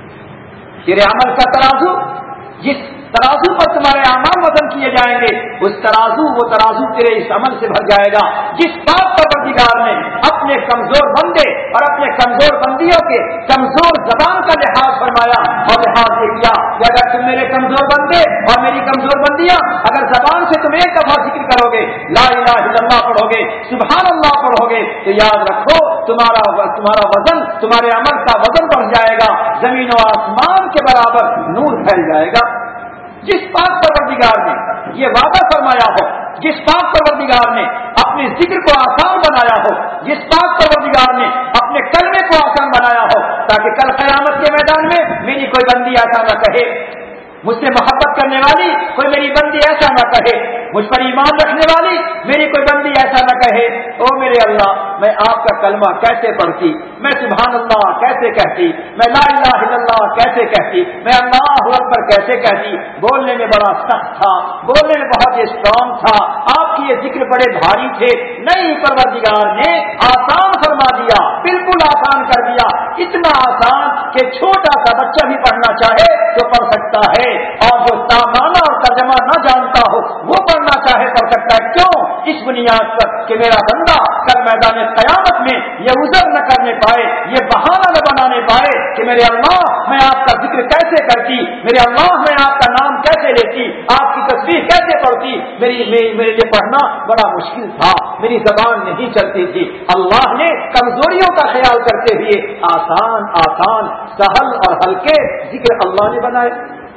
تیرے عمل کا ترازو، جس ترازو پر تمہارے اعمال وزن کیے جائیں گے، وہ ترازو تیرے اس عمل سے بھر جائے گا جس پاک پروردگار نے اپنے کمزور بندے اور اپنے کمزور بندیوں کے کمزور زبان کا لحاظ فرمایا اور لحاظ یہ کیا کہ اگر تم میرے کمزور بندے اور میری کمزور بندیاں اگر زبان سے تم ایک دفعہ ذکر کرو گے، لا الہ الا اللہ پڑھو گے، سبحان اللہ پڑھو گے، تو یاد رکھو تمہارا وزن، تمہارے عمل کا وزن بڑھ جائے گا، زمین و آسمان کے برابر نور پھیل جائے گا۔ جس پاک پروردگار نے یہ وعدہ فرمایا ہو، جس پاک پروردگار نے اپنے ذکر کو آسان بنایا ہو، جس پاک پروردگار نے اپنے کلمے کو آسان بنایا ہو تاکہ کل قیامت کے میدان میں میری کوئی بندی ایسا نہ کہے، مجھ سے محبت کرنے والی کوئی میری بندی ایسا نہ کہے، مجھ پر ایمان رکھنے والی میری کوئی بندی ایسا نہ کہے، او میرے اللہ میں آپ کا کلمہ کیسے پڑھتی، میں سبحان اللہ کیسے کہتی، میں لا الہ الا اللہ کیسے کہتی، میں اللہ اکبر کیسے کہتی، بولنے میں بڑا سخت تھا، بولنے میں بہت اسٹرانگ تھا، آپ کی یہ ذکر بڑے بھاری تھے، نہیں پروردگار نے آسان فرما دیا، بالکل آسان کر دیا، اتنا آسان کہ چھوٹا سا بچہ بھی پڑھنا چاہے تو پڑھ سکتا ہے، اور جو معنی اور ترجمہ نہ جانتا ہو وہ پڑھنا چاہے پڑھ سکتا ہے۔ کیوں؟ اس بنیاد پر کہ میرا بندہ کل میدان قیامت میں یہ عذر نہ کرنے پائے، یہ بہانہ نہ بنانے پائے کہ میرے اللہ میں آپ کا ذکر کیسے کرتی، میرے اللہ میں آپ کا نام کیسے لیتی، آپ کی تسبیح کیسے پڑھتی، میرے لیے پڑھنا بڑا مشکل تھا، میری زبان نہیں چلتی تھی۔ اللہ نے کمزوریوں کا خیال کرتے ہوئے آسان سہل اور ہلکے ذکر اللہ نے بنائے۔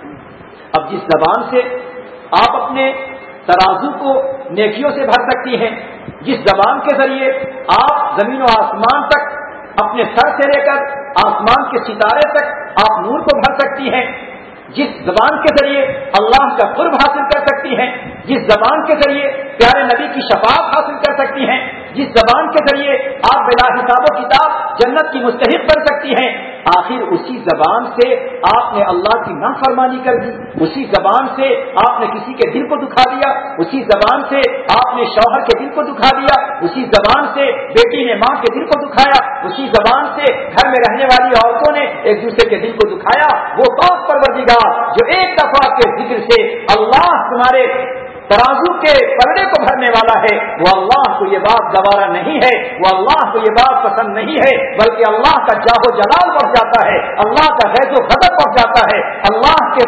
اب جس زبان سے آپ اپنے ترازو کو نیکیوں سے بھر سکتی ہیں، جس زبان کے ذریعے آپ زمین و آسمان تک اپنے سر سے لے کر آسمان کے ستارے تک آپ نور کو بھر سکتی ہیں، جس زبان کے ذریعے اللہ کا قرب حاصل کر سکتی ہیں، جس زبان کے ذریعے پیارے نبی کی شفاعت حاصل کر سکتی ہیں، جس زبان کے ذریعے آپ بلا حساب و کتاب جنت کی مستحق بن سکتی ہیں، آخر اسی زبان سے آپ نے اللہ کی نافرمانی کر دی، اسی زبان سے آپ نے کسی کے دل کو دکھا دیا، اسی زبان سے آپ نے شوہر کے دل کو دکھا دیا، اسی زبان سے بیٹی نے ماں کے دل کو دکھایا، اسی زبان سے گھر میں رہنے والی عورتوں نے ایک دوسرے کے دل کو دکھایا۔ وہ پاک پروردگار جو ایک دفعہ کے ذکر سے اللہ تمہارے ترازو کے پلڑے کو بھرنے والا ہے، وہ اللہ کو یہ بات گوارا نہیں ہے، وہ اللہ کو یہ بات پسند نہیں ہے، بلکہ اللہ کا جاہ و جلال بڑھ جاتا ہے، اللہ کا غیظ و غضب بڑھ جاتا ہے، اللہ کے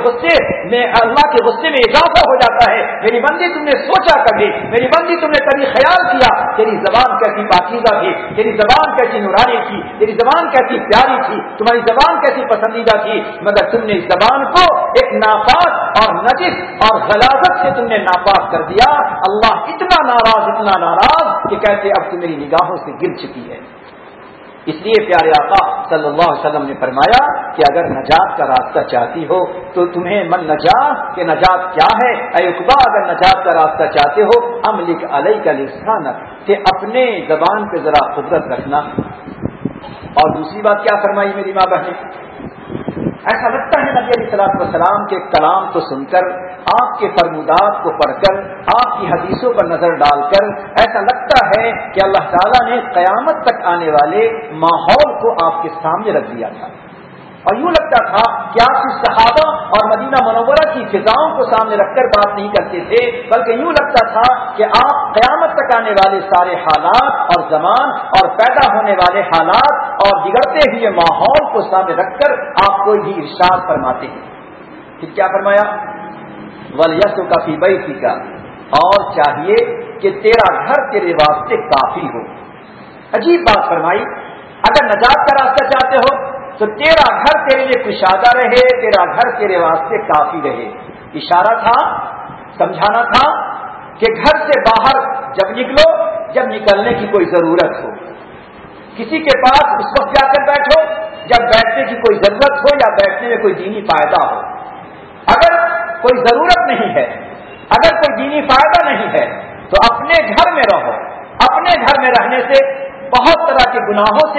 غصے میں اضافہ ہو جاتا ہے۔ میری بندی تم نے سوچا کبھی، میری بندی تم نے کبھی خیال کیا تیری زبان کیسی پاکیزہ تھی، تیری زبان کیسی نورانی تھی، تیری زبان کیسی پیاری تھی، تمہاری زبان کیسی پسندیدہ تھی، مگر تم نے اس زبان کو ایک ناپاک اور نجس اور غلاظت سے تم نے ناپاک کر دیا۔ اللہ اتنا ناراض کہ کہتے اب تو میری نگاہوں سے گر چکی ہے۔ اس لیے پیارے آقا صلی اللہ علیہ وسلم نے فرمایا کہ اگر نجات کا راستہ چاہتی ہو تو تمہیں من نجات کہ نجات کیا ہے، اے عقبہ اگر نجات کا راستہ چاہتے ہو املک علیک لسانک کہ اپنے زبان پہ ذرا قدرت رکھنا۔ اور دوسری بات کیا فرمائی میری ماں بہنیں، ایسا لگتا ہے نبی علیہ السلام کے کلام کو سن کر، آپ کے فرمودات کو پڑھ کر، آپ کی حدیثوں پر نظر ڈال کر ایسا لگتا ہے کہ اللہ تعالیٰ نے قیامت تک آنے والے ماحول کو آپ کے سامنے رکھ دیا تھا، اور یوں لگتا تھا کہ آپ اس صحابہ اور مدینہ منورہ کی فضاؤں کو سامنے رکھ کر بات نہیں کرتے تھے، بلکہ یوں لگتا تھا کہ آپ قیامت تک آنے والے سارے حالات اور زمان اور پیدا ہونے والے حالات اور بگڑتے ہوئے ماحول کو سامنے رکھ کر آپ کوئی بھی ارشاد فرماتے ہیں۔ پھر کیا فرمایا، وَلْيَسُكَ فِي بَيْتِكَ، اور چاہیے کہ تیرا گھر تیرے واسطے کافی ہو۔ عجیب بات فرمائی، اگر نجات کا راستہ چاہتے ہو تو تیرا گھر تیرے لیے کشادہ رہے، تیرا گھر تیرے واسطے کافی رہے۔ اشارہ تھا، سمجھانا تھا کہ گھر سے باہر جب نکلو جب نکلنے کی کوئی ضرورت ہو، کسی کے پاس اس وقت جا کر بیٹھو جب بیٹھنے کی کوئی ضرورت ہو یا بیٹھنے میں کوئی دینی فائدہ ہو۔ اگر کوئی ضرورت نہیں ہے، اگر کوئی دینی فائدہ نہیں ہے تو اپنے گھر میں رہو۔ اپنے گھر میں رہنے سے بہت طرح کے گناہوں سے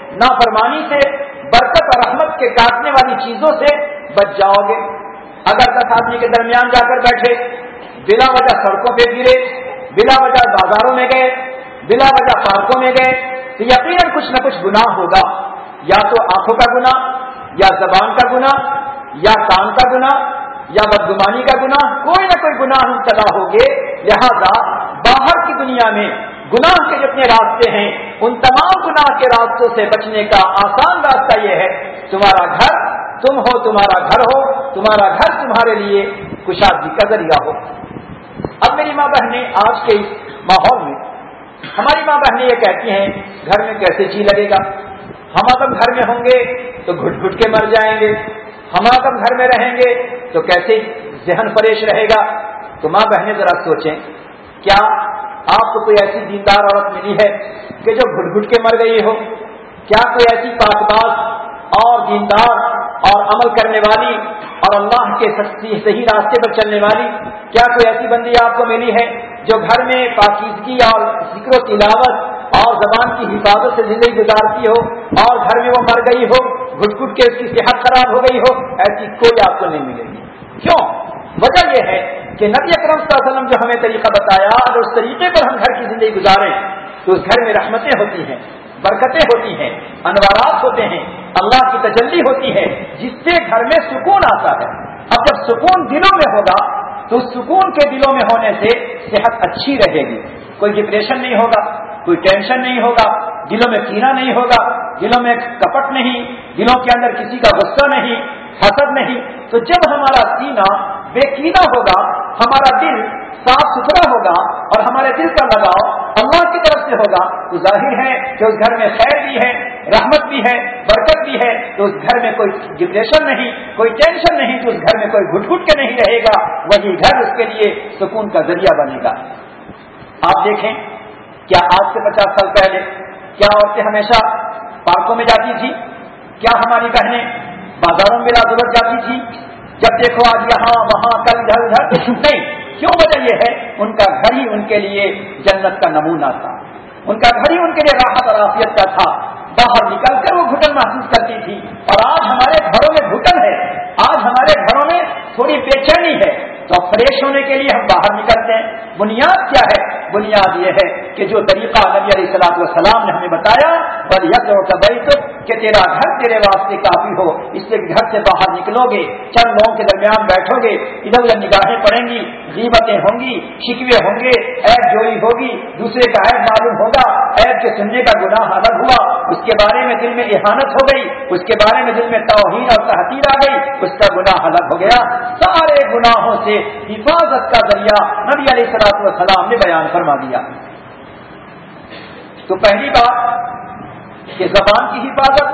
نافرمانی سے، برکت اور رحمت کے کاٹنے والی چیزوں سے بچ جاؤ گے۔ اگر 10 آدمی کے درمیان جا کر بیٹھے، بلا وجہ سڑکوں پہ گرے، بلا وجہ بازاروں میں گئے، بلا وجہ پارکوں میں گئے، تو یقیناً کچھ نہ کچھ گناہ ہوگا، یا تو آنکھوں کا گناہ، یا زبان کا گناہ، یا کان کا گناہ، یا بدگمانی کا گناہ، کوئی نہ کوئی گناہ مبتلا ہوگے۔ لہذا باہر کی دنیا میں گناہ کے جتنے راستے ہیں، ان تمام گناہ کے راستوں سے بچنے کا آسان راستہ یہ ہے، تمہارا گھر تم ہو، تمہارا گھر ہو، تمہارا گھر تمہارے لیے کشادگی کا ذریعہ ہو۔ اب میری ماں بہنیں آج کے اس ماحول میں، ہماری ماں بہنیں یہ کہتی ہیں گھر میں کیسے جی لگے گا، ہم اب گھر میں ہوں گے تو گھٹ گھٹ کے مر جائیں گے، ہم اب گھر میں رہیں گے تو کیسے ذہن فریش رہے گا۔ تو ماں بہنیں ذرا سوچیں، کیا آپ کو کوئی ایسی دیندار عورت ملی ہے کہ جو گھٹ گھٹ کے مر گئی ہو؟ کیا کوئی ایسی پاک باز اور دیندار اور عمل کرنے والی اور اللہ کے صحیح راستے پر چلنے والی، کیا کوئی ایسی بندی آپ کو ملی ہے جو گھر میں پاکیزگی اور ذکر و تلاوت اور زبان کی حفاظت سے زندگی گزارتی ہو اور گھر میں وہ مر گئی ہو، گھٹ گھٹ کے اس کی صحت خراب ہو گئی ہو؟ ایسی کوئی آپ کو نہیں ملے گی۔ کیوں؟ وجہ یہ ہے کہ نبی اکرم صلی اللہ علیہ وسلم جو ہمیں طریقہ بتایا، اگر اس طریقے پر ہم گھر کی زندگی گزاریں تو اس گھر میں رحمتیں ہوتی ہیں، برکتیں ہوتی ہیں، انوارات ہوتے ہیں، اللہ کی تجلی ہوتی ہے، جس سے گھر میں سکون آتا ہے۔ اب جب سکون دلوں میں ہوگا تو اس سکون کے دلوں میں ہونے سے صحت اچھی رہے گی، کوئی ڈپریشن نہیں ہوگا، کوئی ٹینشن نہیں ہوگا، دلوں میں کینہ نہیں ہوگا، دلوں میں کپٹ نہیں، دلوں کے اندر کسی کا غصہ نہیں، حسد نہیں۔ تو جب ہمارا سینہ بے کینہ ہوگا، ہمارا دل صاف ستھرا ہوگا اور ہمارے دل کا لگاؤ اللہ کی طرف سے ہوگا، تو ظاہر ہے کہ اس گھر میں خیر بھی ہے، رحمت بھی ہے، برکت بھی ہے، تو اس گھر میں کوئی ڈپریشن نہیں، کوئی ٹینشن نہیں، تو اس گھر میں کوئی گھٹ گھٹ کے نہیں رہے گا، وہی گھر اس کے لیے سکون کا ذریعہ بنے گا۔ آپ دیکھیں، کیا آج سے 50 سال پہلے کیا عورتیں ہمیشہ پارکوں میں جاتی تھی؟ کیا ہماری بہنیں بازاروں میں بلا ضرورت جاتی تھی؟ جب دیکھو آج یہاں وہاں کل ادھر ادھر نہیں۔ کیوں؟ وجہ یہ ہے ان کا گھر ہی ان کے لیے جنت کا نمونہ تھا، ان کا گھر ہی ان کے لیے راحت اور عافیت کا تھا۔ باہر نکل کر وہ گھٹن محسوس کرتی تھی، اور آج ہمارے گھروں میں گھٹن ہے، آج ہمارے گھروں میں تھوڑی بے چینی ہے، تو فریش ہونے کے لیے ہم باہر نکلتے ہیں۔ بنیاد کیا ہے؟ بنیاد یہ ہے کہ جو طریقہ نبی علیہ الصلوۃ والسلام نے ہمیں بتایا، کہ تیرا گھر تیرے واسطے کافی ہو، اس لیے گھر سے باہر نکلو گے، چند لوگوں کے درمیان بیٹھو گے، ادھر ادھر نگاہیں پڑیں گی، غیبتیں ہوں گی، شکوے ہوں گے، عیب جوئی ہوگی، دوسرے کا عیب معلوم ہوگا، عیب کے سننے کا گناہ الگ ہوا، اس کے بارے میں دل میں اہانت ہو گئی، اس کے بارے میں دل میں توہین اور تحقیر آ گئی، اس کا گناہ الگ ہو گیا۔ سارے گناہوں سے حفاظت کا ذریعہ نبی علیہ الصلوۃ والسلام نے بیان فرما دیا۔ تو پہلی بات کہ زبان کی حفاظت،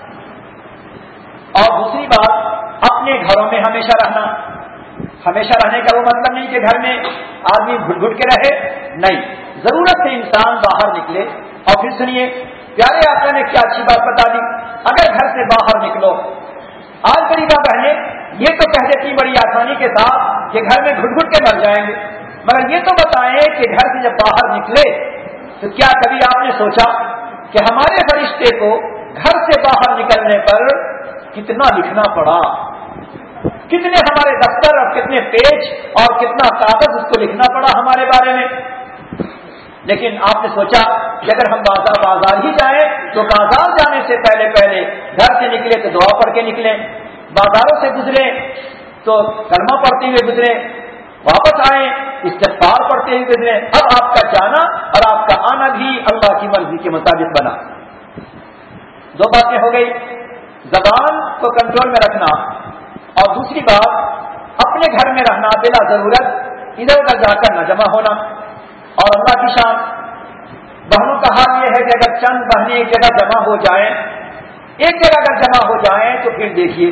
اور دوسری بات اپنے گھروں میں ہمیشہ رہنا۔ ہمیشہ رہنے کا وہ مطلب نہیں کہ گھر میں آدمی گھٹ گھٹ کے رہے، نہیں، ضرورت سے انسان باہر نکلے۔ اور پھر سنیے، پیارے آقا نے کیا اچھی بات بتا دی، اگر گھر سے باہر نکلو، آج غریبہ بہنیں یہ تو کہہ دیتی بڑی آسانی کے ساتھ کہ گھر میں گھٹ گھٹ کے مر جائیں گے، مگر یہ تو بتائیں کہ گھر سے جب باہر نکلے تو کیا کبھی آپ نے سوچا کہ ہمارے فرشتے کو گھر سے باہر نکلنے پر کتنا لکھنا پڑا، کتنے ہمارے دفتر اور کتنے پیج اور کتنا کاغذ اس کو لکھنا پڑا ہمارے بارے میں۔ لیکن آپ نے سوچا کہ اگر ہم بازار ہی جائیں تو بازار جانے سے پہلے گھر سے نکلے تو دعا پڑھ کے نکلیں، بازاروں سے گزرے تو کلمہ پڑھتے ہوئے گزرے، واپس آئیں استغفار پڑھتے ہوئے گزرے۔ اب آپ کا جانا اور آپ کا آنا بھی اللہ کی مرضی کے مطابق بنا۔ دو باتیں ہو گئی، زبان کو کنٹرول میں رکھنا، اور دوسری بات اپنے گھر میں رہنا، بلا ضرورت ادھر ادھر جا کر نہ جمع ہونا۔ اور اللہ کی شان، بہنوں کا حال یہ ہے کہ اگر چند بہنیں ایک جگہ جمع ہو جائیں، ایک جگہ اگر جمع ہو جائیں تو پھر دیکھیے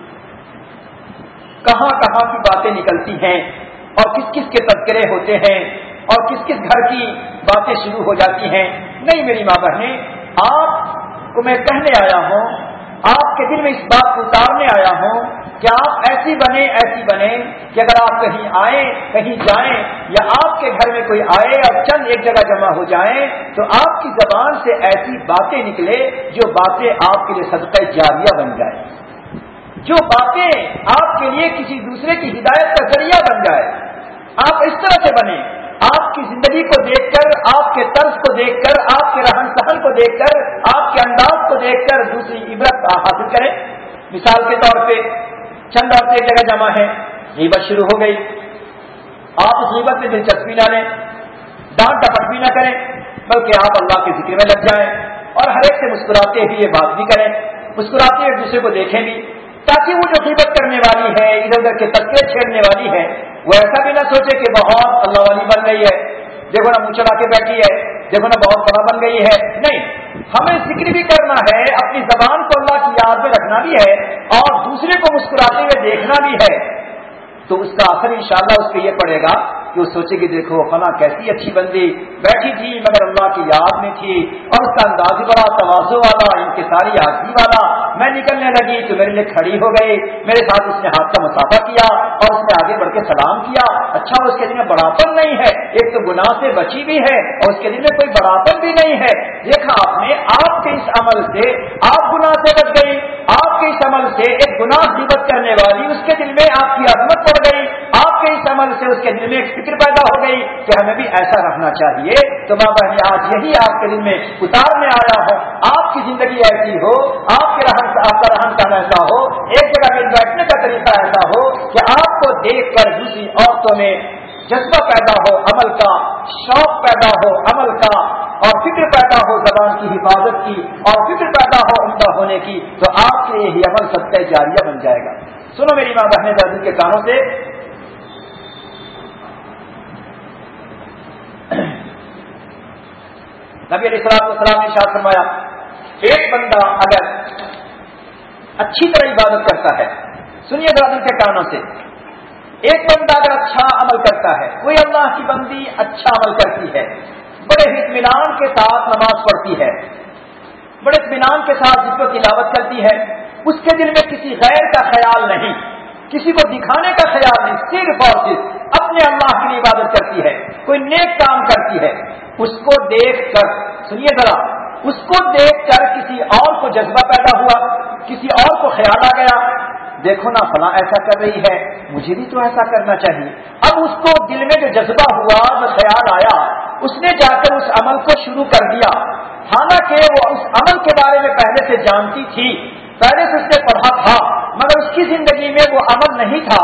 کہاں کہاں کی باتیں نکلتی ہیں اور کس کس کے تذکرے ہوتے ہیں اور کس کس گھر کی باتیں شروع ہو جاتی ہیں۔ نہیں میری ماں بہنیں، آپ کو میں کہنے آیا ہوں، آپ کے دل میں اس بات کو اتارنے آیا ہوں کہ آپ ایسی بنے کہ اگر آپ کہیں آئیں کہیں جائیں یا آپ کے گھر میں کوئی آئے اور چند ایک جگہ جمع ہو جائیں تو آپ کی زبان سے ایسی باتیں نکلے جو باتیں آپ کے لیے صدقہ جاریہ بن جائے، جو باتیں آپ کے لیے کسی دوسرے کی ہدایت کا ذریعہ بن جائے۔ آپ اس طرح سے بنیں، آپ کی زندگی کو دیکھ کر، آپ کے طرز کو دیکھ کر، آپ کے رہن سہن کو دیکھ کر، آپ کے انداز کو دیکھ کر دوسری عبرت حاصل کریں۔ مثال کے طور پہ چند عورتیں ایک جگہ جمع ہیں، غیبت شروع ہو گئی، آپ اس غیبت میں دلچسپی نہ لیں، ڈانٹ ڈپٹ بھی نہ کریں، بلکہ آپ اللہ کے ذکر میں لگ جائیں اور ہر ایک سے مسکراتے ہوئے بات بھی کریں، مسکراتے ایک دوسرے کو دیکھیں بھی، تاکہ وہ جو غیبت کرنے والی ہے، ادھر ادھر کے تذکرے چھیڑنے والی ہے، وہ ایسا بھی نہ سوچے کہ بہت اللہ والی بن گئی ہے، دیکھو نا منہ چلا کے بیٹھی ہے، دیکھو نا بہت بڑا بن گئی ہے۔ نہیں، ہمیں ذکر بھی کرنا ہے، اپنی زبان کو اللہ کی یاد میں رکھنا بھی ہے اور دوسرے کو مسکراتے ہوئے دیکھنا بھی ہے، تو اس کا اثر انشاءاللہ اس پہ یہ پڑے گا کہ وہ سوچے کہ دیکھو فلاں کیسی اچھی بندی بیٹھی تھی مگر اللہ کی یاد میں تھی، اور اس کا انداز بڑا تواضع والا، انکساری عاجزی والا، میں نکلنے لگی تو میرے لیے کھڑی ہو گئی، میرے ساتھ اس نے ہاتھ کا مسافہ کیا اور اس نے آگے بڑھ کے سلام کیا۔ اچھا، اس کے دل میں بڑاپن نہیں ہے، ایک تو گناہ سے بچی بھی ہے اور اس کے دل میں کوئی بڑاپن بھی نہیں ہے۔ دیکھا آپ نے، آپ کے اس عمل سے آپ گناہ سے بچ گئی، آپ کے اس عمل سے ایک گناہ غیبت کرنے والی اس کے دل میں آپ کی عظمت پڑ گئی، آپ کے اس عمل سے اس کے دل میں ایک فکر پیدا ہو گئی کہ ہمیں بھی ایسا رہنا چاہیے۔ تو ماں بہن، آج یہی آپ کے دل میں اتارنے آیا ہوں، آپ کی زندگی ایسی ہو، آپ کا رہن سہن ایسا ہو، ایک جگہ مل بیٹھنے کا طریقہ ایسا ہو کہ آپ کو دیکھ کر دوسری عورتوں میں جذبہ پیدا ہو، عمل کا شوق پیدا ہو، عمل کا اور فکر پیدا ہو زبان کی حفاظت کی، اور فکر پیدا ہو عمدہ ہونے کی، تو آپ کے لیے یہی عمل صدقہ جاریہ بن جائے گا۔ سنو میری ماں بہنیں دادی کے کانوں سے، نبی علیہ السلام نے ارشاد فرمایا، ایک بندہ اگر اچھی طرح عبادت کرتا ہے، سنیے دادی کے کانوں سے، ایک بندہ اگر اچھا عمل کرتا ہے، کوئی اللہ کی بندی اچھا عمل کرتی ہے، بڑے اطمینان کے ساتھ نماز پڑھتی ہے، بڑے اطمینان کے ساتھ جس کو تلاوت کرتی ہے، اس کے دل میں کسی غیر کا خیال نہیں، کسی کو دکھانے کا خیال نہیں، صرف اور صرف اپنے اللہ کی عبادت کرتی ہے، کوئی نیک کام کرتی ہے، اس کو دیکھ کر، سنیے ذرا، اس کو دیکھ کر کسی اور کو جذبہ پیدا ہوا، کسی اور کو خیال آ گیا، دیکھو نا فلاں ایسا کر رہی ہے، مجھے بھی تو ایسا کرنا چاہیے۔ اب اس کو دل میں جو جذبہ ہوا، جو خیال آیا، اس نے جا کر اس عمل کو شروع کر دیا، حالانکہ وہ اس عمل کے بارے میں پہلے سے جانتی تھی، پہلے سے اس نے پڑھا تھا، مگر اس کی زندگی میں وہ عمل نہیں تھا۔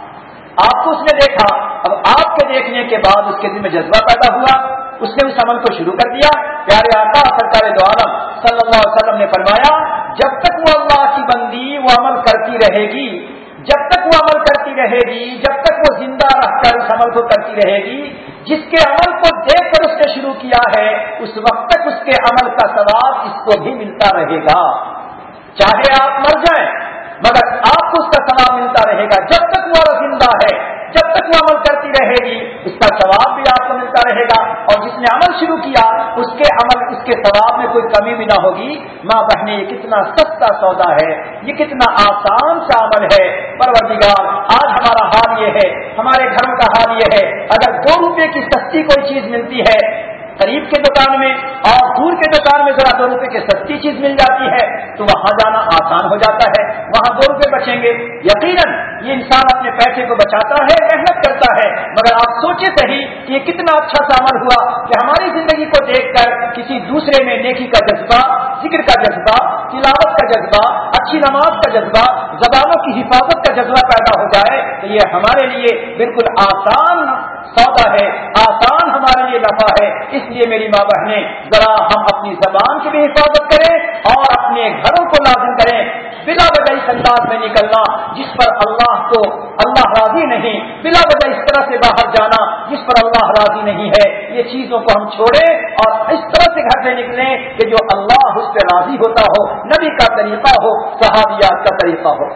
آپ کو اس نے دیکھا، اب آپ کے دیکھنے کے بعد اس کے دل میں جذبہ پیدا ہوا، اس نے اس عمل کو شروع کر دیا۔ پیارے آقا سرکار دو عالم صلی اللہ علیہ وسلم نے فرمایا، جب تک وہ اللہ کی بندی وہ عمل کرتی رہے گی، جب تک وہ عمل کرتی رہے گی، جب تک وہ زندہ رہ کر اس عمل کو کرتی رہے گی، جس کے عمل کو دیکھ کر اس نے شروع کیا ہے، اس وقت تک اس کے عمل کا ثواب اس کو بھی ملتا رہے گا، چاہے آپ مر جائیں مگر آپ کو اس کا ثواب ملتا رہے گا، جب تک وہ زندہ ہے، جب تک وہ عمل کرتی رہے گی، اس کا ثواب بھی آپ کو ملتا رہے گا، اور جس نے عمل شروع کیا اس کے عمل، اس کے ثواب میں کوئی کمی بھی نہ ہوگی۔ ماں بہنیں، یہ کتنا سستا سودا ہے، یہ کتنا آسان سا عمل ہے۔ پروردگار، آج ہمارا حال یہ ہے، ہمارے گھروں کا حال یہ ہے، اگر 2 روپے کی سستی کوئی چیز ملتی ہے قریب کے دکان میں اور دور کے دکان میں ذرا 2 روپے کی سستی چیز مل جاتی ہے تو وہاں جانا آسان ہو جاتا ہے، وہاں 2 روپے بچیں گے۔ یقیناً یہ انسان اپنے پیسے کو بچاتا ہے، محنت کرتا ہے، مگر آپ سوچے صحیح کہ یہ کتنا اچھا سا عمل ہوا کہ ہماری زندگی کو دیکھ کر کسی دوسرے میں نیکی کا جذبہ، ذکر کا جذبہ، تلاوت کا جذبہ، اچھی نماز کا جذبہ، زبانوں کی حفاظت کا جذبہ پیدا ہو جائے، تو یہ ہمارے لیے بالکل آسان سودا ہے، آسان ہمارے لیے نفع ہے۔ اس لیے میری ماں بہنیں، ذرا ہم اپنی زبان کی بھی حفاظت کریں اور اپنے گھروں کو لازم کریں، بلا وجہ اس انداز میں نکلنا جس پر اللہ راضی نہیں، بلا وجہ اس طرح سے باہر جانا جس پر اللہ راضی نہیں ہے، یہ چیزوں کو ہم چھوڑیں اور اس طرح سے گھر سے نکلیں کہ جو اللہ اس پہ راضی ہوتا ہو، نبی کا طریقہ ہو، صحابیات کا طریقہ ہو۔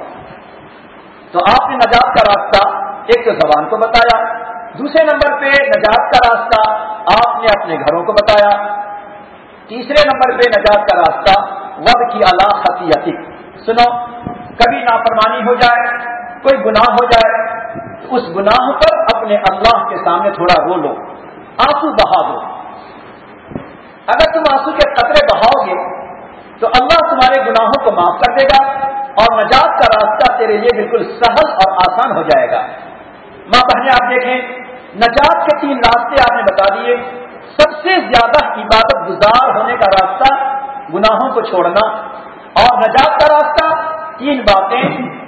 تو آپ نے نجات کا راستہ ایک تو زبان کو بتایا، دوسرے نمبر پہ نجات کا راستہ آپ نے اپنے گھروں کو بتایا، تیسرے نمبر پہ نجات کا راستہ وَبْكِ عَلَىٰ خَطِيئَتِكَ۔ سنو، کبھی نافرمانی ہو جائے، کوئی گناہ ہو جائے، تو اس گناہ پر اپنے اللہ کے سامنے تھوڑا رو لو، آنسو بہا دو۔ اگر تم آنسو کے قطرے بہاؤ گے تو اللہ تمہارے گناہوں کو معاف کر دے گا اور نجات کا راستہ تیرے لیے بالکل سہل اور آسان ہو جائے گا۔ ماں بہنیں آپ دیکھیں، نجات کے 3 راستے آپ نے بتا دیے۔ سب سے زیادہ عبادت گزار ہونے کا راستہ گناہوں کو چھوڑنا، اور نجات کا راستہ 3 باتیں: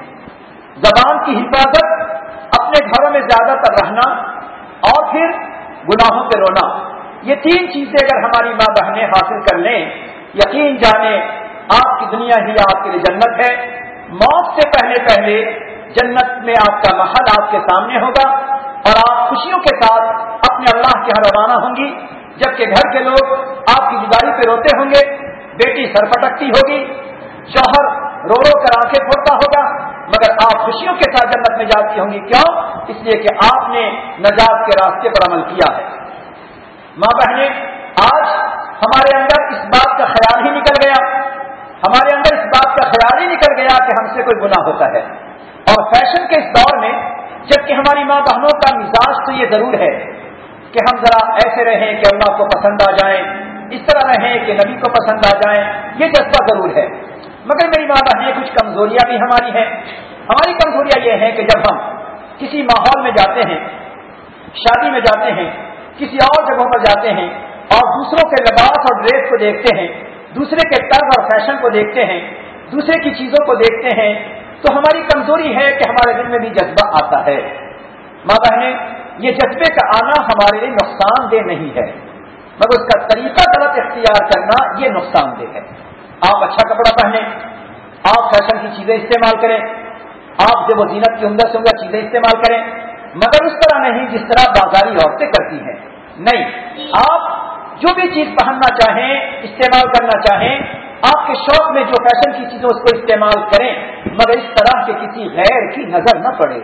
زبان کی حفاظت، اپنے گھروں میں زیادہ تر رہنا، اور پھر گناہوں پہ رونا۔ یہ 3 چیزیں اگر ہماری ماں بہنیں حاصل کر لیں، یقین جانیں آپ کی دنیا ہی آپ کے لیے جنت ہے۔ موت سے پہلے پہلے جنت میں آپ کا محل آپ کے سامنے ہوگا اور آپ خوشیوں کے ساتھ اپنے اللہ کے ہاں روانہ ہوں گی، جبکہ گھر کے لوگ آپ کی جدائی پہ روتے ہوں گے، بیٹی سر پٹکتی ہوگی، شوہر رو رو کر آنکھیں پھوڑتا ہوگا، مگر آپ خوشیوں کے ساتھ جنت میں جاتی ہوں گی۔ کیوں؟ اس لیے کہ آپ نے نجات کے راستے پر عمل کیا ہے۔ ماں بہنیں، آج ہمارے اندر اس بات کا خیال ہی نکل گیا، ہمارے اندر اس بات کا خیال ہی نکل گیا کہ ہم سے کوئی گناہ ہوتا ہے۔ اور فیشن کے اس دور میں، جبکہ ہماری ماں بہنوں کا مزاج تو یہ ضرور ہے کہ ہم ذرا ایسے رہیں کہ اللہ کو پسند آ جائیں، اس طرح رہیں کہ نبی کو پسند آ جائیں، یہ جذبہ ضرور ہے، مگر میری ماں بہنیں کچھ کمزوریاں بھی ہماری ہیں۔ ہماری کمزوریاں یہ ہیں کہ جب ہم کسی ماحول میں جاتے ہیں، شادی میں جاتے ہیں، کسی اور جگہوں پر جاتے ہیں اور دوسروں کے لباس اور ڈریس کو دیکھتے ہیں، دوسرے کے طرز اور فیشن کو دیکھتے ہیں، دوسرے کی چیزوں کو دیکھتے ہیں، تو ہماری کمزوری ہے کہ ہمارے دل میں بھی جذبہ آتا ہے۔ ماں بہنیں، یہ جذبے کا آنا ہمارے لیے نقصان دہ نہیں ہے، مگر اس کا طریقہ غلط اختیار کرنا یہ نقصان دہ ہے۔ آپ اچھا کپڑا پہنیں، آپ فیشن کی چیزیں استعمال کریں، آپ جب و زینت کی عمدہ سے عمدہ چیزیں استعمال کریں، مگر اس طرح نہیں جس طرح بازاری عورتیں کرتی ہیں۔ نہیں، آپ جو بھی چیز پہننا چاہیں، استعمال کرنا چاہیں، آپ کے شوق میں جو فیشن کی چیزیں اس کو استعمال کریں، مگر اس طرح کہ کسی غیر کی نظر نہ پڑے،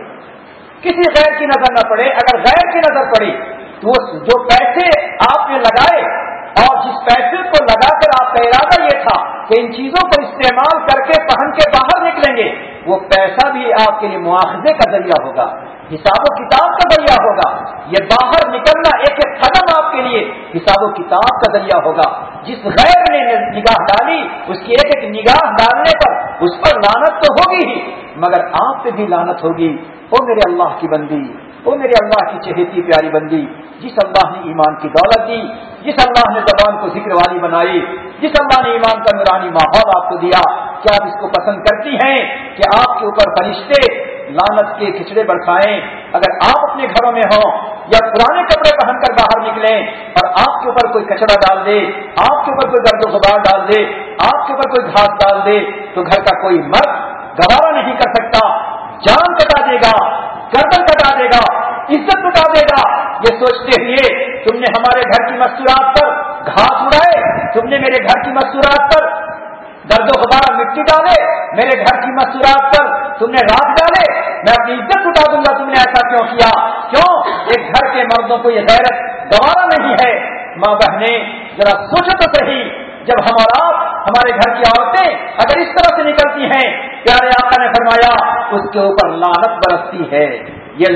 کسی غیر کی نظر نہ پڑے۔ اگر غیر کی نظر پڑی تو وہ جو پیسے آپ نے لگائے اور جس پیسے کو لگا کر آپ کا ارادہ یہ تھا کہ ان چیزوں کو استعمال کر کے پہن کے باہر نکلیں گے، وہ پیسہ بھی آپ کے لیے مواخذے کا ذریعہ ہوگا، حساب و کتاب کا ذریعہ ہوگا۔ یہ باہر نکلنا ایک ایک قدم آپ کے لیے حساب و کتاب کا ذریعہ ہوگا۔ جس غیر نے نگاہ ڈالی، اس کی ایک ایک نگاہ ڈالنے پر اس پر لعنت تو ہوگی ہی، مگر آپ پہ بھی لعنت ہوگی۔ او میرے اللہ کی بندی، او میرے اللہ کی چہیتی پیاری بندی، جس اللہ نے ایمان کی دولت دی، جس اللہ نے زبان کو ذکر والی بنائی، جس اللہ نے ایمان کا نورانی ماحول آپ کو دیا، کیا آپ اس کو پسند کرتی ہیں کہ آپ کے اوپر فرشتے لعنت کے کھچڑے برسائیں؟ اگر آپ اپنے گھروں میں ہوں یا پرانے کپڑے پہن کر باہر نکلیں اور آپ کے اوپر کوئی کچرا ڈال دے، آپ کے اوپر کوئی گرد و غبار ڈال دے، آپ کے اوپر کوئی گھاس ڈال دے، تو گھر کا کوئی مرد گوارا نہیں کر سکتا، جان کٹا دے گا، گردن کٹا دے گا، عزت کٹا دے گا، یہ سوچتے ہوئے تم نے ہمارے گھر کی مستورات پر گھاس اڑائے، تم نے میرے گھر کی مستورات پر گرد و غبار مٹی ڈالے، میرے گھر کی مستورات پر تم نے راکھ ڈالے، میں اپنی عزت اٹھا دوں گا، تم نے ایسا کیوں کیا؟ کیوں؟ ایک گھر کے مردوں کو یہ غیرت گوارا نہیں ہے۔ ماں بہنیں، ذرا سوچو تو صحیح، جب ہم اور آپ، ہمارے گھر کی عورتیں اگر اس طرح سے نکلتی ہیں، پیارے آقا نے فرمایا اس کے اوپر لعنت برستی ہے۔ یہ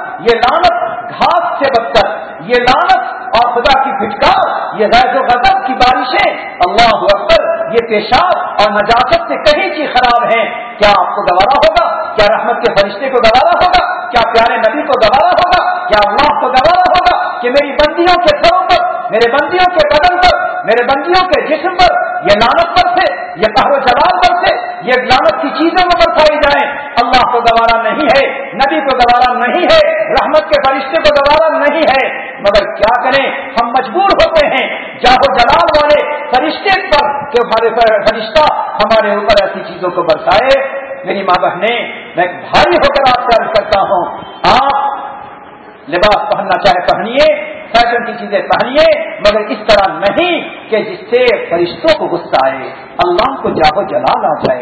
لعنت گھاس سے بدتر، یہ لعنت اور خدا کی پھٹکار، یہ غیظ و غضب کی بارشیں، اللہ اکبر، یہ پیشاب اور نجاست سے کہیں چیز خراب ہیں۔ کیا آپ کو گوارا ہوگا؟ کیا رحمت کے فرشتے کو گوارا ہوگا؟ کیا پیارے نبی کو گوارا ہوگا؟ کیا اللہ کو گوارا ہوگا کہ میری بندیوں کے سروں پر، میرے بندیوں کے بدن پر، میرے بندیوں کے جسم پر یہ لعنت پر سے، یہ قہر و جلال پر سے، یہ لعنت کی چیزیں وہ برسائی جائیں؟ اللہ کو گوارا نہیں ہے، نبی کو گوارا نہیں ہے، رحمت کے فرشتے کو گوارا نہیں ہے، مگر کیا کریں، ہم مجبور ہوتے ہیں جاہ و جلال والے فرشتے پر کہ فرشتہ ہمارے اوپر ایسی چیزوں کو برسائے۔ میری ماں بہنیں، میں ایک بھائی ہو کر آپ سے عرض کرتا ہوں، آپ لباس پہننا چاہے پہنیے، فیشن کی چیزیں پہنیے، مگر اس طرح نہیں کہ جس سے فرشتوں کو غصہ آئے، اللہ کو جاہ و جلال آ جائے،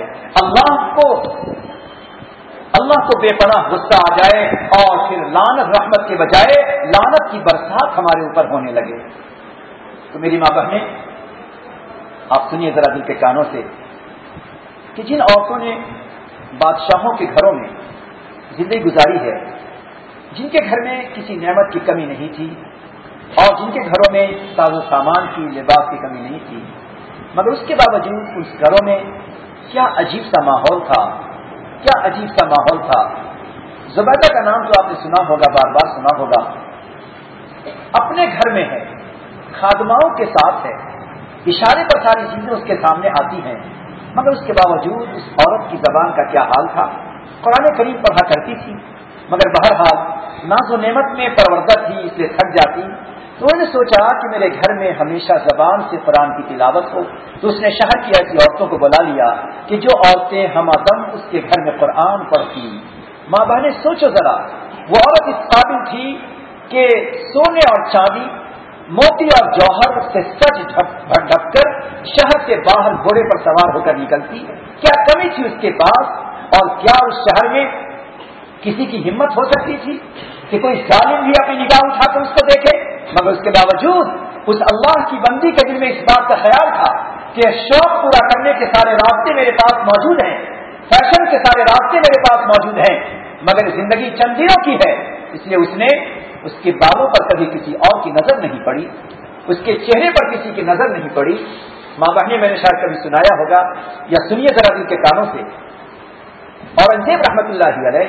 اللہ کو بے پناہ غصہ آ جائے اور پھر لعنت، رحمت کے بجائے لعنت کی برسات ہمارے اوپر ہونے لگے۔ تو میری ماں بہنیں، آپ سنیے ذرا دل کے کانوں سے کہ جن عورتوں نے بادشاہوں کے گھروں میں زندگی گزاری ہے، جن کے گھر میں کسی نعمت کی کمی نہیں تھی اور جن کے گھروں میں ساز و سامان کی، لباس کی کمی نہیں تھی، مگر اس کے باوجود اس گھروں میں کیا عجیب سا ماحول تھا، کیا عجیب سا ماحول تھا۔ زبیدہ کا نام تو آپ نے سنا ہوگا، بار بار سنا ہوگا۔ اپنے گھر میں ہے، خادماؤں کے ساتھ ہے، اشارے پر ساری چیزیں اس کے سامنے آتی ہیں، مگر اس کے باوجود اس عورت کی زبان کا کیا حال تھا۔ قرآن کریم پڑھا کرتی تھی، مگر بہرحال ناز و نعمت میں پروردہ تھی، اس لیے تھک جاتی۔ تو انہوں نے سوچا کہ میرے گھر میں ہمیشہ زبان سے قرآن کی تلاوت ہو، تو اس نے شہر کی ایسی عورتوں کو بلا لیا کہ جو عورتیں ہم آدم اس کے گھر میں قرآن پڑھتی۔ ماں بہنیں سوچو ذرا، وہ عورت اس قابل تھی کہ سونے اور چاندی، موتی اور جوہر سے سج ڈھک کر شہر سے باہر گھوڑے پر سوار ہو کر نکلتی۔ کیا کمی تھی اس کے پاس، اور کیا اس شہر میں کسی کی ہمت ہو سکتی تھی کہ کوئی ظالم بھی اپنی نگاہ اٹھا کر اس کو دیکھے؟ مگر اس کے باوجود اس اللہ کی بندی کے دل میں اس بات کا خیال تھا کہ شوق پورا کرنے کے سارے راستے میرے پاس موجود ہیں، فیشن کے سارے راستے میرے پاس موجود ہیں، مگر زندگی چند دنوں کی ہے، اس لیے اس نے اس کے بالوں پر کبھی کسی اور کی نظر نہیں پڑی، اس کے چہرے پر کسی کی نظر نہیں پڑی۔ ماں بہنیں میں نے شاید کبھی سنایا ہوگا، یا سنیے ذرا دل کے کانوں سے، اورنگزیب رحمت اللہ علیہ،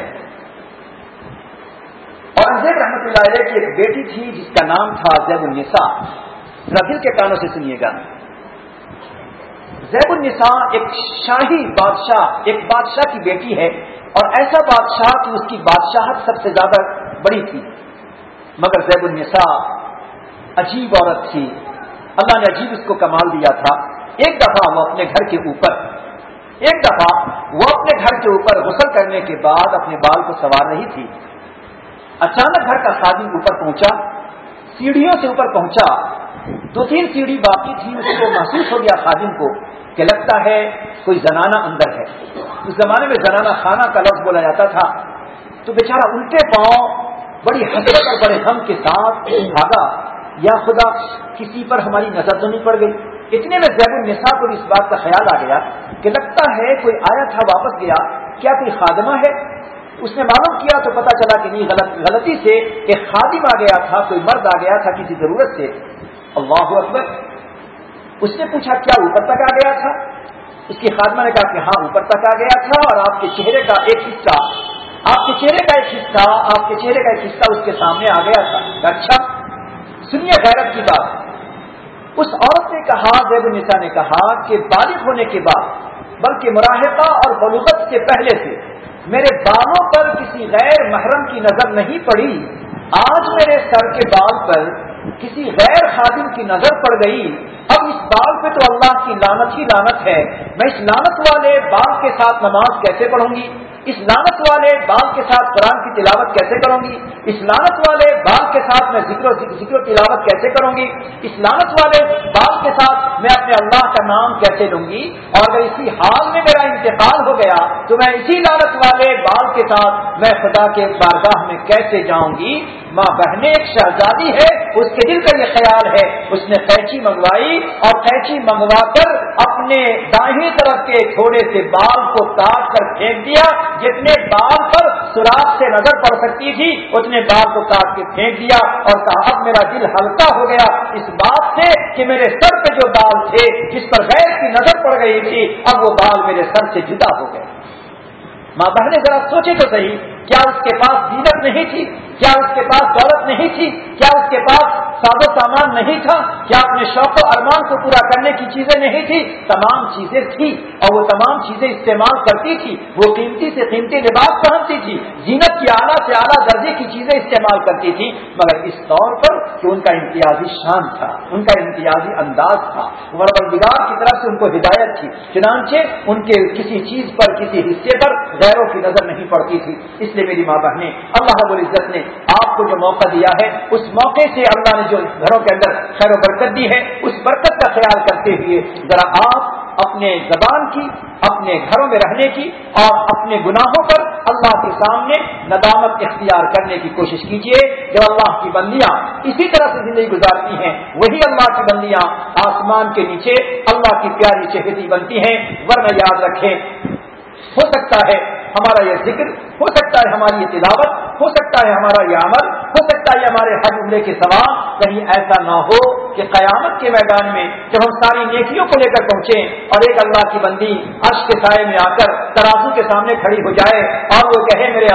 اورنگزیب رحمت اللہ علیہ کی ایک بیٹی تھی جس کا نام تھا زیب النساء۔ ذرا دل کے کانوں سے سنیے گا۔ زیب النساء ایک شاہی بادشاہ، ایک بادشاہ کی بیٹی ہے، اور ایسا بادشاہ کہ اس کی بادشاہت سب سے زیادہ بڑی تھی، مگر زیب النساء عجیب عورت تھی، اللہ نے عجیب اس کو کمال دیا تھا۔ ایک دفعہ وہ اپنے گھر کے اوپر غسل کرنے کے بعد اپنے بال کو سنوار رہی تھی، اچانک گھر کا خادم اوپر پہنچا، سیڑھیوں سے اوپر پہنچا، 2-3 سیڑھی باقی تھی، اس کو محسوس ہو گیا خادم کو کہ لگتا ہے کوئی زنانہ اندر ہے۔ اس زمانے میں زنانہ خانہ کا لفظ بولا جاتا تھا، تو بیچارہ الٹے پاؤں بڑی حسرت اور بڑے غم کے ساتھ بھاگا، یا خدا کسی پر ہماری نظر تو نہیں پڑ گئی۔ اتنے میں زیب النساء کو اس بات کا خیال آ گیا کہ لگتا ہے کوئی آیا تھا واپس گیا، کیا کوئی خادمہ ہے؟ اس نے معلوم کیا تو پتا چلا کہ نہیں، غلطی سے ایک خادم آ گیا تھا، کوئی مرد آ گیا تھا کسی ضرورت سے۔ اللہ اکبر۔ اس نے پوچھا کیا اوپر تک آ گیا تھا؟ اس کی خادمہ نے کہا کہ ہاں اوپر تک آ گیا تھا، اور آپ کے چہرے کا ایک حصہ اس کے سامنے آ گیا تھا۔ اچھا سنیے غیرت کی بات۔ اس عورت نے کہا، زیب النساء نے کہا کہ بالغ ہونے کے بعد، بلکہ مراہقہ اور بلوغت سے پہلے سے میرے بالوں پر کسی غیر محرم کی نظر نہیں پڑی، آج میرے سر کے بال پر کسی غیر خادم کی نظر پڑ گئی۔ اب اس بال پہ تو اللہ کی لعنت ہی لعنت ہے، میں اس لعنت والے بال کے ساتھ نماز کیسے پڑھوں گی؟ اس لعنت والے بال کے ساتھ قرآن کی تلاوت کیسے کروں گی؟ اس لعنت والے بال کے ساتھ میں ذکر و تلاوت کیسے کروں گی؟ اس لعنت والے بال کے ساتھ میں اپنے اللہ کا نام کیسے لوں گی؟ اور اگر اسی حال میں میرا انتقال ہو گیا تو میں اسی لعنت والے بال کے ساتھ میں خدا کے بارگاہ میں کیسے جاؤں گی؟ ماں بہنیں ایک شہزادی ہے، اس کے دل کا یہ خیال ہے، اس نے قینچی منگوائی، اور قینچی منگوا کر اپنے دائیں طرف کے تھوڑے سے بال کو کاٹ کر پھینک دیا، جتنے بال پر سوراخ سے نظر پڑ سکتی تھی اتنے بال کو کاٹ کے پھینک دیا، اور کہا اب میرا دل ہلکا ہو گیا اس بات سے کہ میرے سر پہ جو بال تھے جس پر غیر کی نظر پڑ گئی تھی، اب وہ بال میرے سر سے جدا ہو گئے۔ ماں بہنیں ذرا سوچے تو صحیح، کیا اس کے پاس زینت نہیں تھی؟ کیا اس کے پاس دولت نہیں تھی؟ کیا اس کے پاس ساز و سامان نہیں تھا؟ کیا اپنے شوق و ارمان کو پورا کرنے کی چیزیں نہیں تھی؟ تمام چیزیں تھی، اور وہ تمام چیزیں استعمال کرتی تھی، وہ قیمتی سے قیمتی لباس پہنتی تھی، زینت کی اعلیٰ سے اعلیٰ درجے کی چیزیں استعمال کرتی تھی، مگر اس طور پر کہ ان کا امتیازی شان تھا، ان کا امتیازی انداز تھا، پروردگار کی طرف سے ان کو ہدایت تھی، چنانچہ ان کے کسی چیز پر، کسی حصے پر غیروں کی نظر نہیں پڑتی تھی۔ اس لیے میری ماں بہنیں، اللہ رب العزت نے آپ کو جو موقع دیا ہے، اس موقع سے اللہ نے جو گھروں کے اندر خیر و برکت دی ہے، اس برکت کا خیال کرتے ہوئے ذرا آپ اپنے زبان کی، اپنے گھروں میں رہنے کی، اور اپنے گناہوں پر اللہ کے سامنے ندامت اختیار کرنے کی کوشش کیجیے۔ جب اللہ کی بندیاں اسی طرح سے زندگی گزارتی ہیں، وہی اللہ کی بندیاں آسمان کے نیچے اللہ کی پیاری چہیتی بنتی ہیں، ورنہ یاد رکھیں हो सकता है हमारा ये जिक्र, हो सकता है हमारी ये तिलावत, हो सकता है हमारा ये अमल, हो सकता है हमारे हज उम्रे के सवाब कहीं ऐसा ना हो कि कयामत के मैदान में जब हम सारी नेकियों को लेकर पहुंचे और एक अल्लाह की बंदी अर्श के साए में आकर तराजू के सामने खड़ी हो जाए और वो कहे मेरे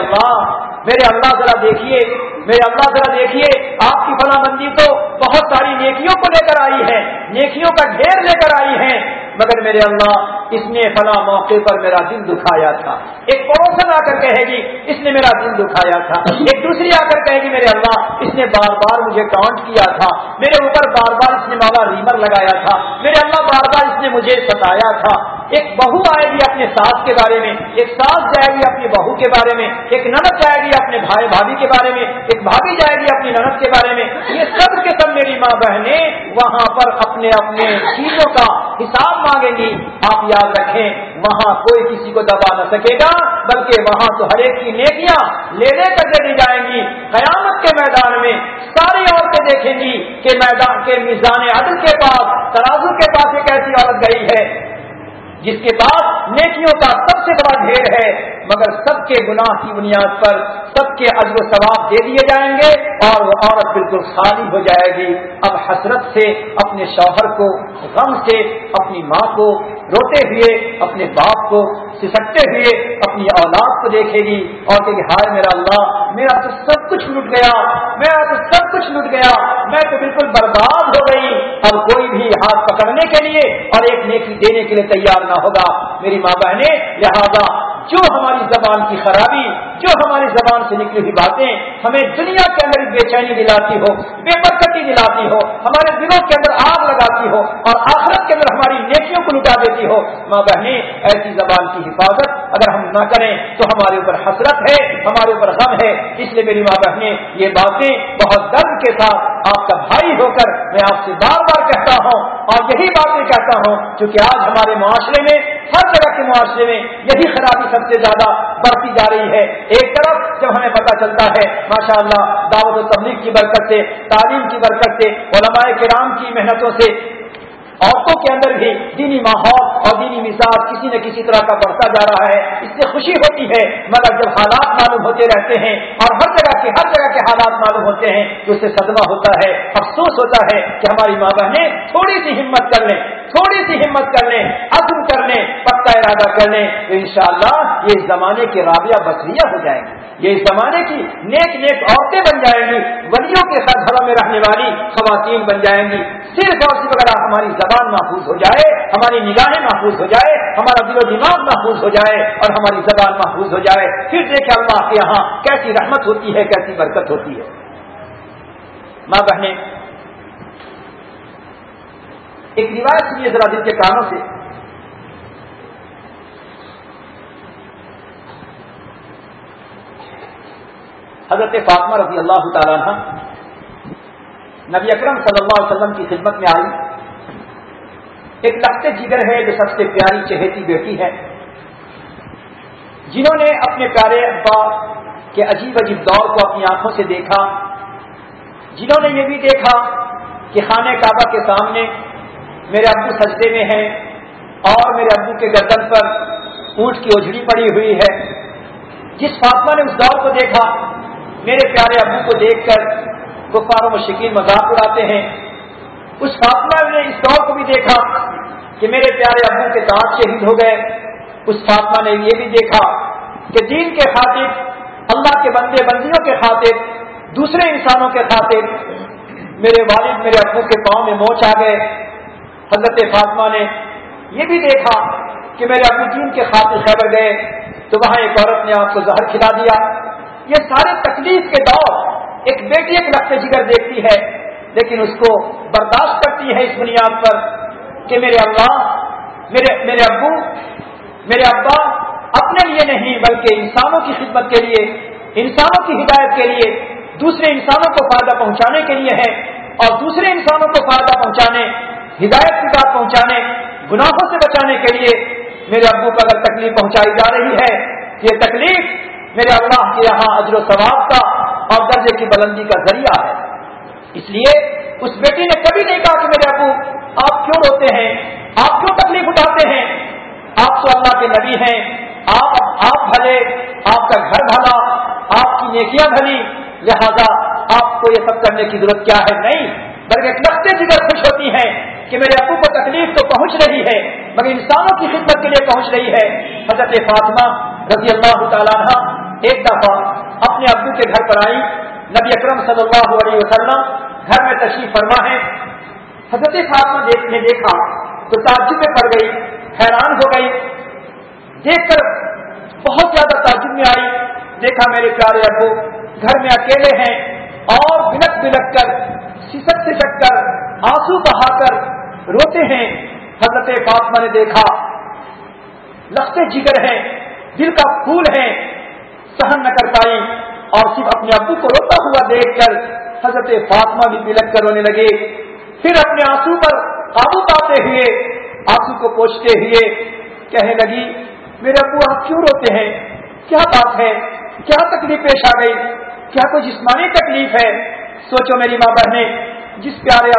अल्लाह जरा देखिए, मेरे अल्लाह जरा देखिए, आपकी फला बंदी तो बहुत सारी नेकियों को लेकर आई है, नेकियों का ढेर लेकर आई है, मगर मेरे अल्लाह इसने फला मौके पर मेरा दिल दुखाया था। एक पड़ोसन आकर कहेगी इसने मेरा दिल दुखाया था, एक दूसरी आकर कहेगी मेरे अल्लाह इसने बार बार मुझे टॉन्ट किया था, मेरे ऊपर बार बार इसने मौला रीमर लगाया था, मेरे अल्लाह बार बार इसने मुझे सताया था। एक बहू आएगी अपने सास के बारे में, एक सास जाएगी अपनी बहू के बारे में, एक ननद जाएगी अपने भाई भाभी के बारे में, एक भाभी जाएगी अपनी ननद के बारे में। ये सब के सब मेरी माँ बहनें वहां पर अपने अपने चीजों का हिसाब मांगेंगी। आप याद रखें वहां कोई किसी को दबा न सकेगा, बल्कि वहां तो हर एक की नेकियां लेने कर दी जाएंगी। कयामत के मैदान में सारी औरतें देखेंगी कि मैदान के मीज़ान अदल के पास, तराजू के पास एक ऐसी औरत गई है जिसके पास नेकियों का सबसे बड़ा ढेर है, मगर सबके गुनाह की बुनियाद पर सबके अज्र सवाब दे दिए जाएंगे और वो औरत बिल्कुल खाली हो जाएगी। अब हसरत से अपने शौहर को, गम से अपनी माँ को रोते हुए, अपने बाप को सिसकते हुए अपनी औलाद को देखेगी और कहेगी हाय मेरा अल्लाह, मेरा तो सब कुछ लुट गया, मेरा तो सब कुछ लुट गया, मैं तो बिल्कुल बर्बाद हो गई। अब कोई भी हाथ पकड़ने के लिए और एक नेकी देने के लिए तैयार ना होगा। मेरी माँ बहने, लिहाजा जो हमारी जबान की खराबी, जो हमारी जबान से निकली हुई बातें हमें दुनिया के अंदर बेचैनी दिलाती हो, बेबरकती दिलाती हो, हमारे दिलों के अंदर आग लगाती हो और आखिरत के अंदर हमारी नेकियों को लुटा देती हो, माँ बहने ऐसी जबान की हिफाजत अगर हम न करें तो हमारे ऊपर हसरत है, हमारे ऊपर गम है। इसलिए मेरी माँ बहने ये बातें बहुत दर्द के साथ आपका भाई होकर मैं आपसे बार बार कहता हूँ और यही बातें कहता हूँ क्योंकि आज हमारे मुआशरे में, हर जगह के मुआशरे में यही खराबी सबसे ज्यादा बढ़ती जा रही है। एक तरफ जब हमें पता चलता है माशाअल्लाह दावत और तबलीग की बरकत से, तालीम की बरकत से, उलमाए किराम की मेहनतों से औरतों के अंदर भी दीनी माहौल और दीनी मिजाज किसी न किसी तरह का बढ़ता जा रहा है, इससे खुशी होती है। मगर जब हालात मालूम होते रहते हैं और हर जगह के हालात मालूम होते हैं तो उससे सदमा होता है, अफसोस होता है कि हमारी माँ बहनें थोड़ी सी हिम्मत कर लें, थोड़ी सी हिम्मत कर लें, अज़्म कर लें, पक्का इरादा कर लें तो इंशाअल्लाह ये इस जमाने की राबिया बसरिया हो जाएंगी, ये इस जमाने की नेक औरतें बन जाएंगी, वलियों के घरों में रहने वाली खवातीन बन जाएंगी। सिर्फ और सिर्फ अगर हमारी जबान महफूज हो जाए, हमारी निगाहें महफूज हो जाए, हमारा दिलो दिमाग महफूज हो जाए और हमारी जबान महफूज हो जाए, फिर देखें अल्लाह के यहाँ कैसी रहमत होती है, कैसी बरकत होती है। माँ बहने, एक रिवायत सुनिए जरा दिल के कानों से। हजरत फातिमा रज़ी अल्लाह तआला अन्हा नबी अकरम सल्लल्लाहु अलैहि वसल्लम की खिदमत में आई। एक लख्ते जिगर है जो सबसे प्यारी चहेती बेटी है, जिन्होंने अपने प्यारे अब्बा के अजीब अजीब दौर को अपनी आंखों से देखा, जिन्होंने ये भी देखा कि खाने काबा के सामने मेरे अब्बू सजदे में हैं और मेरे अब्बू के गर्दन पर ऊंट की ओझड़ी पड़ी हुई है। जिस फातिमा ने उस दौर को देखा, मेरे प्यारे अब्बू को देखकर कुफार और मुशरिकीन मजाक उड़ाते हैं, उस फातिमा ने इस दौर को भी देखा कि मेरे प्यारे अब्बू के दांत शहीद हो गए। उस फातिमा ने ये भी देखा कि दीन के खातिर, अल्लाह के बंदे बंदियों के खातिर, दूसरे इंसानों के खातिर मेरे वालिद मेरे अब्बू के पांव में मोच आ गए। हजरत फातिमा ने ये भी देखा कि मेरे अब्बू दीन के खातिर खैबर गए तो वहां एक औरत ने आपको जहर खिला दिया। ये सारे तकलीफ के दौर एक बेटी एक लख्ते जिगर देखती है, लेकिन उसको बर्दाश्त करती है इस बुनियाद पर कि मेरे अल्लाह, मेरे अब्बू, मेरे अब्बा अपने लिए नहीं बल्कि इंसानों की खिदमत के लिए, इंसानों की हिदायत के लिए, दूसरे इंसानों को फायदा पहुंचाने के लिए है और दूसरे इंसानों को फायदा पहुंचाने, हिदायत की बात पहुंचाने, गुनाहों से बचाने के लिए मेरे अब्बू को अगर तकलीफ पहुंचाई जा रही है, ये तकलीफ मेरे अल्लाह के यहाँ अजर व सवाब का और दर्जे की बुलंदी का जरिया है। इसलिए उस बेटी ने कभी नहीं कहा कि मेरे अब्बू आप क्यों रोते हैं, आप क्यों तकलीफ उठाते हैं, आप तो अल्लाह के नबी हैं, आप भले, आपका घर भला, आपकी नेकियां भली, लिहाजा आपको ये सब करने की जरूरत क्या है? नहीं, बल्कि लखते जिगर खुश होती हैं कि मेरे अब्बू को तकलीफ तो पहुंच रही है मगर इंसानों की खिदमत के लिए पहुंच रही है। हजरत फातिमा रज़ी अल्लाह तआला अन्हा एक दफा अपने अब्बू के घर पर आई। नबी अकरम सल्लल्लाहु अलैहि वसल्लम घर में तशरीफ फरमा है। हजरत फातिमा ने देखा तो ताज्जुब में पड़ गई, हैरान हो गई, देखकर बहुत ज्यादा ताज्जुब में आई। देखा मेरे प्यारे अब्बू घर में अकेले हैं और बिलक बिलक कर, सिसक सिसक कर, आंसू बहाकर रोते हैं। हजरत फातिमा ने देखा लखते जिगर हैं, दिल का फूल है, सहन न कर पाई और सिर्फ अपने अब्बू को रोता हुआ देखकर हजरत फातिमा भी बिलक कर रोने लगे। फिर अपने आंसू पर काबू पाते हुए, आंसू को पोंछते हुए कहने लगी, मेरे अब्बू आप क्यों रोते हैं? क्या बात है? क्या तकलीफ पेश आ गई? क्या कोई जिस्मानी तकलीफ है? सोचो मेरी माँ बहने, जिस प्यारे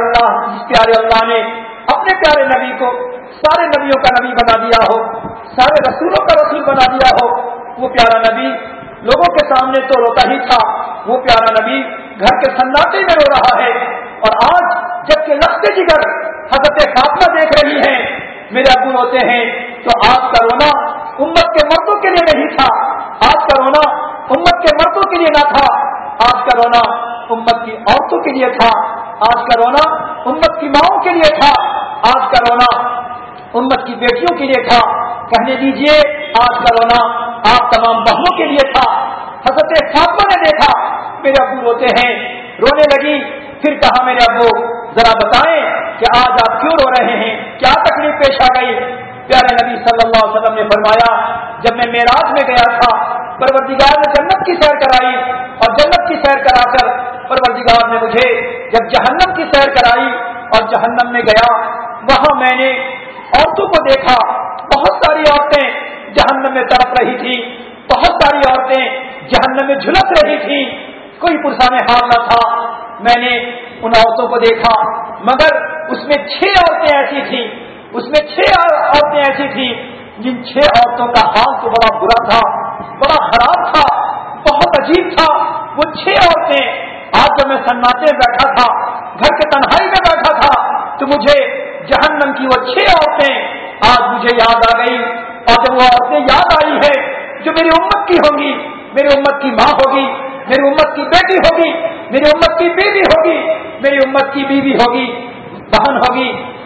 अल्लाह ने अपने प्यारे नबी को सारे नबियों का नबी बना दिया हो, सारे रसूलों का रसूल बना दिया हो, वो प्यारा नबी लोगों के सामने तो रोता ही था, वो प्यारा नबी घर के सन्नाटे में रो रहा है। और आज जबकि लखते जिगर हजरत फातिमा देख रही हैं मेरे अब्बू रोते हैं, तो आज का रोना उम्मत के मर्दों के लिए नहीं था, आज का रोना उम्मत के मर्दों के लिए ना था, आज का रोना उम्मत की औरतों के लिए था, आज का रोना उम्मत की माओं के लिए था, आज का रोना उम्मत की बेटियों के लिए था। कहने दीजिए आज का रोना आप तमाम बहनों के लिए था। हजरत फातिमा ने देखा मेरे अब्बू रोते हैं, रोने लगी। फिर कहा मेरे अब्बू जरा बताएं कि आज आप क्यों रो रहे हैं, क्या तकलीफ पेश आ गई? प्यारे नबी सल्लल्लाहु अलैहि वसल्लम ने फरमाया, जब मैं मेराज में गया था परवरदिगार ने जन्नत की सैर कराई और जन्नत की सैर कराकर परवरदिगार ने मुझे जब जहन्नम की सैर कराई और जहन्नम में गया, वहां मैंने औरतों को देखा। बहुत सारी औरतें जहन्नम में तड़प रही थी, बहुत सारी औरतें जहन्नम में झुलस रही थी, कोई पुरसाने हाल न था। मैंने उन औरतों को देखा मगर उसमें 6 औरतें ऐसी थी, उसमें 6 औरतें ऐसी थी जिन 6 औरतों का हाल तो बड़ा बुरा था, बड़ा खराब था, बहुत अजीब था। वो 6 औरतें आज जब मैं सन्नाटे में बैठा था, घर के तन्हाई में बैठा था, तो मुझे जहन्नम की वो 6 औरतें आज मुझे याद आ गई। और जब वो औरतें याद आई है जो मेरी उम्मत की होंगी, मेरी उम्मत की माँ होगी, मेरी उम्मत की बेटी होगी, मेरी उम्मत की बीवी होगी, मेरी उम्मत की बीवी होगी, बहन होगी,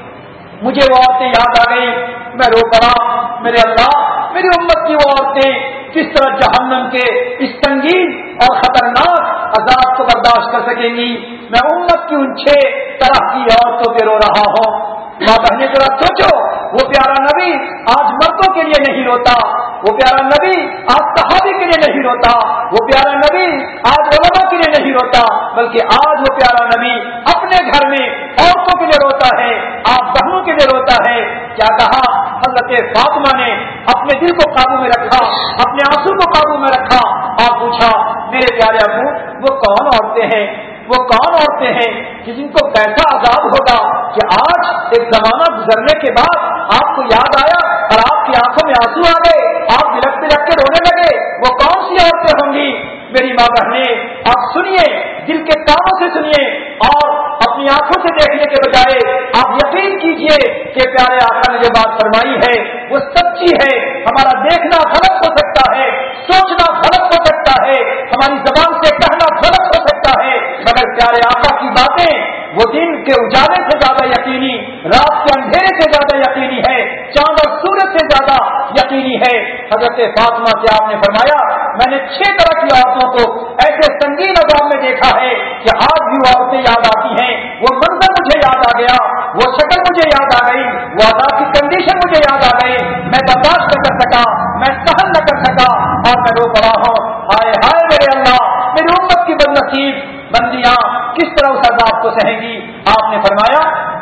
मुझे वो औरतें याद आ गई। मैं रो पड़ा, मेरे अल्लाह मेरी उम्मत की वो औरतें किस तरह जहन्नम के इस संगीन और खतरनाक अजाब को बर्दाश्त कर सकेंगी। मैं उम्मत की उन 6 तरह की औरतों पे रो रहा हूँ। माँ बहने जरा सोचो, वो प्यारा नबी आज मर्दों के लिए नहीं रोता, वो प्यारा नबी आज सहाबी के लिए नहीं रोता, वो प्यारा नबी आज उलमा के लिए नहीं रोता, बल्कि आज वो प्यारा नबी अपने घर में औरतों के लिए रोता है, आप बहनों के लिए रोता है। क्या कहा हजरत फातिमा ने? अपने दिल को काबू में रखा, अपने आंसू को काबू में रखा और पूछा, मेरे प्यारे अब्बू वो कौन औरतें हैं, वो कौन औरतें हैं कि जिनको कैसा आजाद होगा कि आज एक जमाना गुजरने के बाद आपको याद आया और आपकी आंखों में आंसू आ गए, आप बिलक बिलक के रोने लगे? वो कौन सी औरतें होंगी? मेरी माँ बहने आप सुनिए, दिल के कानों से सुनिए और अपनी आंखों से देखने के बजाय आप यकीन कीजिए कि प्यारे आका ने जो बात फरमाई है वो सच्ची है। हमारा देखना गलत हो सकता है, सोचना गलत हो सकता है, हमारी जबान से कहना गलत हो सकता है, मगर प्यारे आका की बातें वो दिन के उजाले से ज्यादा यकीनी, रात के अंधेरे से ज्यादा यकीनी है, चांद और सूरज से ज्यादा यकीनी है। हजरत फातिमा से आपने फरमाया, मैंने 6 तरह की औरतों को ऐसे संगीन अजाब में देखा है कि आज भी वो औरतें याद आती हैं, वो मंजर मुझे याद आ गया, वो शक्ल मुझे याद आ गई, वो अजाब की कंडीशन मुझे याद आ गई। मैं बर्दाश्त न कर सका, मैं सहन न कर सका और मैं रो पड़ा हूँ। हाय हाय मेरे अल्लाह, मेरी उम्मत की बदनसीब बंदियां किस तरह उस अजाब को सहेंगी। आपने फरमाया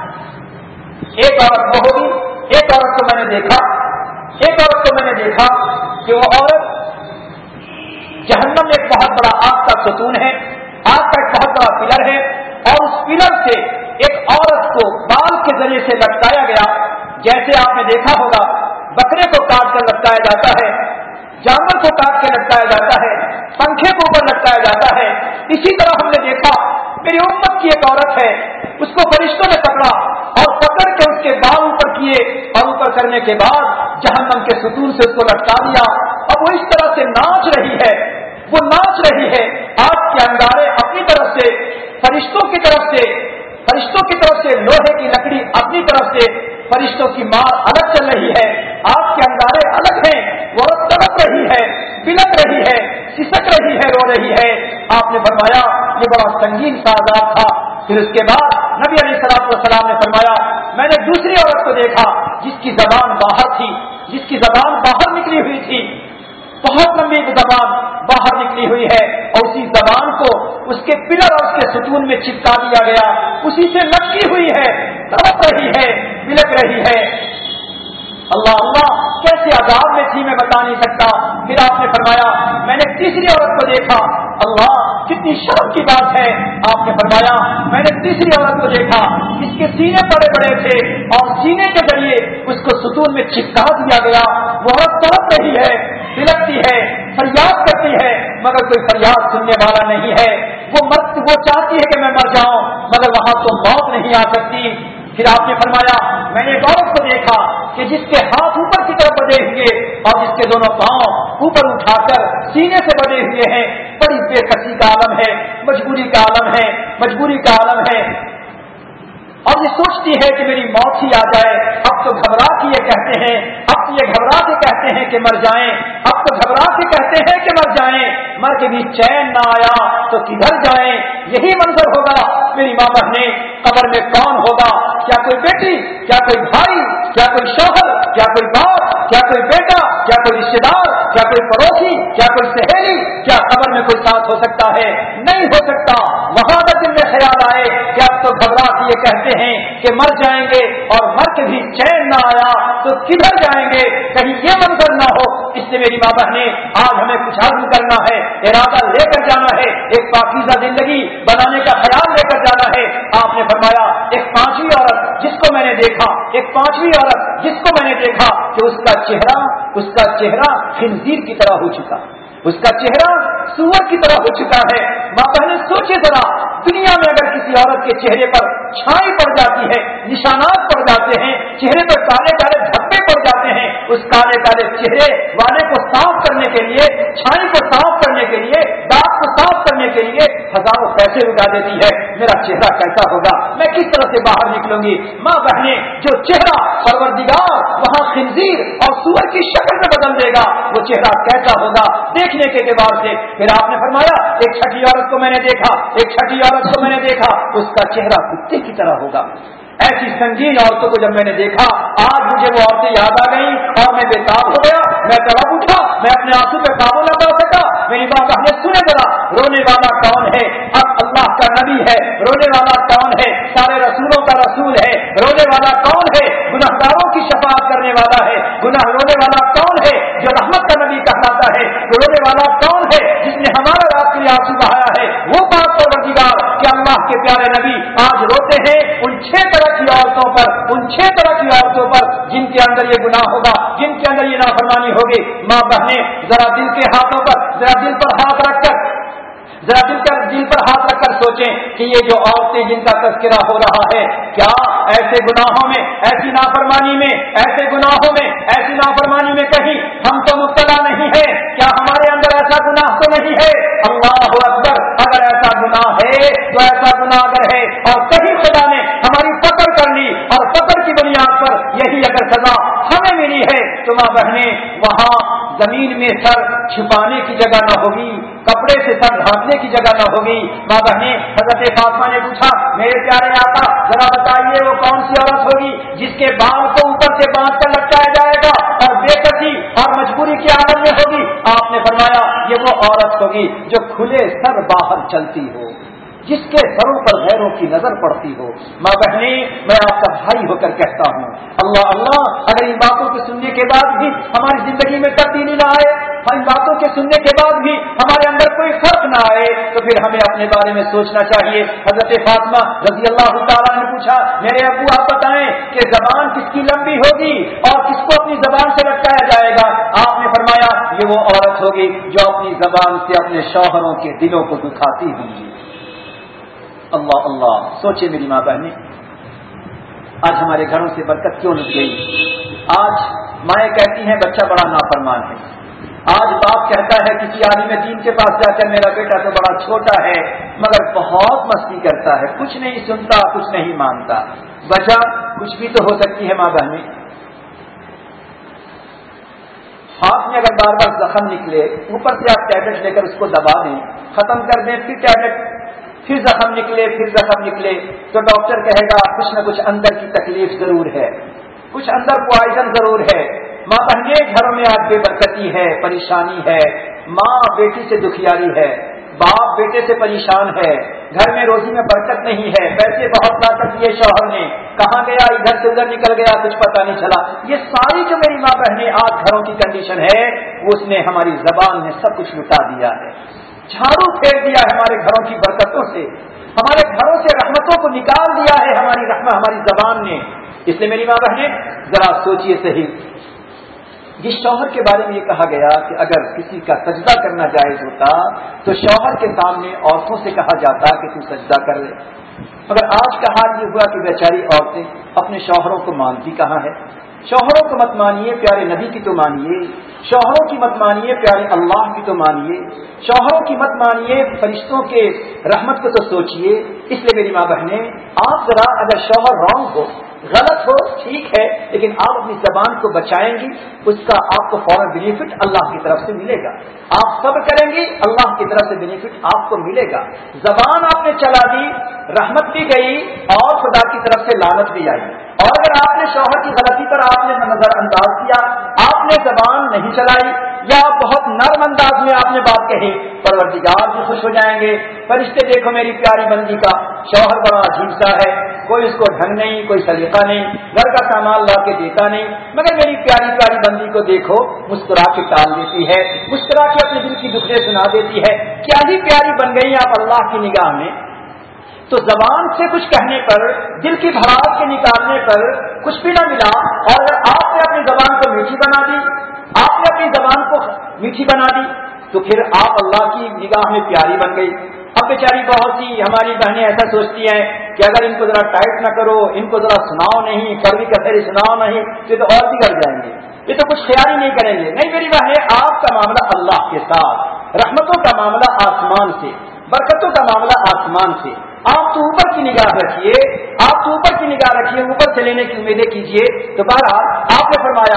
एक औरत वो होगी, एक औरत को मैंने देखा, एक औरत को मैंने देखा कि वो औरत जहन्नम में एक बहुत बड़ा आग का सतून है, आग का एक बहुत बड़ा पिलर है और उस पिलर से एक औरत को बाल के जरिए से लटकाया गया, जैसे आपने देखा होगा बकरे को काट कर लटकाया जाता है, جانور کو کاٹ کے لٹکایا جاتا ہے، پنکھے کو اوپر لٹکایا جاتا ہے، اسی طرح ہم نے دیکھا میری امت کی ایک عورت ہے، اس کو فرشتوں نے پکڑا اور پکڑ کے اس کے بال اوپر کیے اور اوپر کرنے کے بعد جہنم کے ستون سے اس کو لٹکا دیا۔ اب وہ اس طرح سے ناچ رہی ہے، وہ ناچ رہی ہے، آگ کے انگارے اپنی طرف سے، فرشتوں کی طرف سے لوہے کی لکڑی اپنی طرف سے، فرشتوں کی مار الگ چل رہی ہے، آگ کے انگارے الگ ہیں، وہ تڑپ رہی ہے، بلک رہی ہے، سسک رہی ہے، رو رہی ہے۔ آپ نے فرمایا یہ بڑا سنگین سا عذاب تھا۔ پھر اس کے بعد نبی علیہ الصلوۃ والسلام نے فرمایا میں نے دوسری عورت کو دیکھا جس کی زبان باہر تھی، جس کی زبان باہر نکلی ہوئی تھی، بہت لمبی زبان باہر نکلی ہوئی ہے، اور اسی زبان کو اس کے پلر اور اس کے ستون میں چپکا دیا گیا، اسی سے لٹکی ہوئی ہے، تڑپ رہی ہے، بلک رہی ہے۔ اللہ اللہ کیسے عذاب میں تھی میں بتا نہیں سکتا۔ پھر آپ نے فرمایا میں نے تیسری عورت کو دیکھا، اللہ کتنی شرم کی بات ہے، آپ نے فرمایا میں نے تیسری عورت کو دیکھا جس کے سینے بڑے بڑے تھے اور سینے کے ذریعے اس کو ستون میں چپکا دیا گیا، وہ عورت تڑپ رہی ہے، بلکتی ہے، فریاد کرتی ہے، مگر کوئی فریاد سننے والا نہیں ہے، وہ چاہتی ہے کہ میں مر جاؤں مگر وہاں تو موت نہیں آ سکتی۔ پھر آپ نے فرمایا میں نے ایک عورت کو دیکھا کہ جس کے ہاتھ اوپر کی طرف بڑھے ہوئے اور جس کے دونوں پاؤں اوپر اٹھا کر سینے سے بڑھے ہوئے ہیں، بڑی بے کسی کا عالم ہے، مجبوری کا عالم ہے، اور یہ سوچتی ہے کہ میری موت ہی آ جائے۔ اب تو گھبرا کے یہ کہتے ہیں، اب تو یہ گھبرا کے کہتے ہیں کہ مر جائیں، اب تو گھبرا کے کہتے ہیں کہ مر جائیں، مر کے بھی چین نہ آیا تو کدھر جائیں۔ یہی منظر ہوگا میری ماں بہنیں، قبر میں کون ہوگا؟ کیا کوئی بیٹی، کیا کوئی بھائی، کیا کوئی شوہر، کیا کوئی باپ، کیا کوئی بیٹا، کیا کوئی رشتے دار، کیا کوئی پڑوسی، کیا کوئی سہیلی، کیا قبر میں کوئی ساتھ ہو سکتا ہے؟ نہیں ہو سکتا۔ وہاں تک دل میں خیال آئے کہ اب تو گھبرا کے یہ کہتے ہیں کہ مر جائیں گے اور مر کے بھی چین نہ آیا تو کدھر جائیں گے، کہیں یہ منظر نہ ہو۔ اس سے میری ماں بہنیں آج ہمیں کچھ عزم کرنا ہے، ارادہ لے کر جانا ہے، ایک پاکیزہ زندگی بنانے کا خیال لے کر جانا ہے۔ آپ نے فرمایا ایک پانچویں عورت جس کو میں نے دیکھا کہ اس کا چہرہ خنزیر کی طرح ہو چکا، اس کا چہرہ سور کی طرح ہو چکا ہے۔ ماں بہنیں سوچے ذرا، دنیا میں اگر کسی عورت کے چہرے پر چھائی پڑ جاتی ہے، نشانات پڑ جاتے ہیں، چہرے پر کالے کالے دھبے پڑ جاتے ہیں، اس کالے کالے چہرے والے کو صاف کرنے کے لیے، چھائی کو صاف کرنے کے لیے، داغ کو صاف کرنے کے لیے ہزاروں پیسے اگا دیتی ہے۔ میرا چہرہ کیسا ہوگا، میں کس طرح سے باہر نکلوں گی؟ ماں بہنیں جو چہرہ پروردگار وہاں خنزیر اور سور کی شکل میں بدل دے گا، وہ چہرہ کیسا ہوگا دیکھنے کے اعتبار سے۔ پھر آپ نے فرمایا ایک چھٹی عورت کو میں نے دیکھا، اس کا چہرہ کتے کی طرح ہوگا۔ ایسی سنگین عورتوں کو جب میں نے دیکھا، آج مجھے وہ عورتیں یاد آ گئی اور میں بےتاب ہو گیا، میں تڑپ اٹھا، میں اپنے آنسو پہ قابو نہ پا سکا۔ میری ماں بہنیں سنے ذرا، رونے والا کون ہے؟ اب اللہ کا نبی ہے، رونے والا کون ہے؟ سارے رسولوں کا رسول ہے، رونے والا کون ہے؟ گناہگاروں کی شفاعت کرنے والا ہے، رونے والا کون ہے؟ جو رحمت کا نبی کہلاتا ہے۔ رونے والا کون ہے؟ جس نے ہمارا رات کے لیے آنسو بہایا ہے، وہ پاک پروردگار کہ اللہ کے پیارے نبی آج روتے ہیں ان 6 طرح کی عورتوں پر جن کے اندر یہ گناہ ہوگا، جن کے اندر یہ نافرمانی ہوگی۔ ماں بہنیں ذرا دل پر ہاتھ رکھ کر سوچیں کہ یہ جو عورتیں جن کا تذکرہ ہو رہا ہے، کیا ایسے گناہوں میں، ایسی نافرمانی میں، ایسی نافرمانی میں کہیں ہم تو مبتلا نہیں ہے؟ کیا ہمارے اندر ایسا گناہ تو نہیں ہے؟ اللہ اکبر، اگر ایسا گناہ ہے تو ایسا گناہ اگر ہے اور کہیں خدا نے ہماری پکڑ کر لی اور پکڑ کی بنیاد پر یہی اگر سزا ہمیں ملی ہے تو ماں بہنیں وہاں زمین میں سر چھپانے کی جگہ نہ ہوگی، کپڑے سے سر ڈھانپنے کی جگہ نہ ہوگی۔ ماں بہنیں حضرت فاطمہ نے پوچھا میرے پیارے آقا ذرا بتائیے وہ کون سی عورت ہوگی جس کے بال کو اوپر سے باندھ کر لٹکایا جائے گا اور بے کسی اور مجبوری کی حالت میں ہوگی؟ آپ نے فرمایا یہ وہ عورت ہوگی جو کھلے سر باہر چلتی ہو، جس کے سروں پر غیروں کی نظر پڑتی ہو۔ ماں بہنیں میں آپ کا بھائی ہو کر کہتا ہوں اللہ اللہ، اگر ان باتوں کو سننے کے بعد بھی ہماری زندگی میں تبدیلی نہ آئے، इन बातों के सुनने के बाद भी हमारे अंदर कोई फर्क ना आए, तो फिर हमें अपने बारे में सोचना चाहिए। हजरत फातिमा रज़ी अल्लाह तआला ने पूछा, मेरे अब्बू आप बताएं कि जबान किसकी लंबी होगी और किसको अपनी जबान से लटकाया जाएगा? आपने फरमाया, ये वो औरत होगी जो अपनी जबान से अपने शौहरों के दिलों को दुखाती होगी। अल्लाह अल्लाह, सोचे मेरी माँ बहनें, आज हमारे घरों से बरकत क्यों लुट गई? आज माएँ कहती हैं बच्चा बड़ा नाफरमान है। आज बाप कहता है किसी आलिम दीन के पास जाकर, मेरा बेटा तो बड़ा छोटा है मगर बहुत मस्ती करता है, कुछ नहीं सुनता, कुछ नहीं मानता। वजह कुछ भी तो हो सकती है माँ बहनें। हाथ में अगर बार बार जख्म निकले, ऊपर से आप टैबलेट लेकर उसको दबा दें, खत्म कर दें, फिर टैबलेट, फिर जख्म निकले, फिर जख्म निकले, तो डॉक्टर कहेगा कुछ न कुछ अंदर की तकलीफ जरूर है, कुछ अंदर पॉइजन जरूर है। माँ बहने, घरों में आज बेबरकती है, परेशानी है, माँ बेटी से दुखियारी है, बाप बेटे से परेशान है, घर में रोजी में बरकत नहीं है, पैसे बहुत लाकर दिए शौहर ने, कहाँ गया, इधर से उधर निकल गया, कुछ पता नहीं चला। ये सारी जो मेरी माँ बहने आज घरों की कंडीशन है, उसने हमारी जबान में सब कुछ लुटा दिया है, झाड़ू फेंक दिया है हमारे घरों की बरकतों से, हमारे घरों से रहमतों को निकाल दिया है हमारी जबान ने। इसलिए मेरी माँ बहने, जरा सोचिए सही, जिस शौहर के बारे में ये कहा गया कि अगर किसी का सजदा करना जायज होता तो शौहर के सामने औरतों से कहा जाता कि तू सजदा कर ले, मगर आज का हाल ये हुआ कि बेचारी औरतें अपने शौहरों को मानती कहाँ है। शौहरों को मत मानिए, प्यारे नबी की तो मानिए, शौहरों की मत मानिए, प्यारे अल्लाह की तो मानिए, शौहरों की मत मानिए, फरिश्तों के रहमत को तो सोचिए। इसलिए मेरी माँ बहने, आप जरा, अगर शौहर रॉन्ग हो, गलत हो, ठीक है, लेकिन आप अपनी जबान को बचाएंगी, उसका आपको फौरन बेनिफिट अल्लाह की तरफ से मिलेगा। आप सब करेंगी, अल्लाह की तरफ से बेनिफिट आपको मिलेगा। जबान आपने चला दी, रहमत भी गई और खुदा की तरफ से लानत भी आई। और अगर आपने शौहर की गलती पर आपने नजरअंदाज किया, आपने जबान नहीं चलाई या बहुत नर्म अंदाज में आपने बात कही, परवरदिगार भी खुश हो जाएंगे। फरिश्ते देखो मेरी प्यारी बंदी का शौहर बड़ा अजीब सा है, कोई उसको ढंग नहीं, कोई सलीका नहीं, घर का सामान ला के देता नहीं, मगर मेरी प्यारी प्यारी बंदी को देखो मुस्कुरा के टाल देती है, मुस्कुरा के अपने दिल की दुखड़े सुना देती है। क्या ही प्यारी बन गई आप अल्लाह की निगाह में। तो जबान से कुछ कहने पर, दिल की भड़ास के निकालने पर कुछ भी ना मिला, और अगर आपने अपनी जबान को मीठी बना दी, आपने अपनी जबान को मीठी बना दी, तो फिर आप अल्लाह की निगाह में प्यारी बन गई। अब बेचारी बहुत सी हमारी बहनें ऐसा सोचती हैं कि अगर इनको जरा टाइट ना करो, इनको जरा सुनाओ नहीं, कड़वी कसेरी सुनाओ नहीं, ये तो और बिगड़ जाएंगे, ये तो कुछ ख्याल ही नहीं करेंगे। नहीं मेरी बहनें, आपका मामला अल्लाह के साथ, रहमतों का मामला आसमान से, बरकतों का मामला आसमान से। आप तो ऊपर की निगाह रखिए, आप तो ऊपर की निगाह रखिए, ऊपर से लेने की उम्मीदें कीजिए। तो बहरहाल आपने फरमाया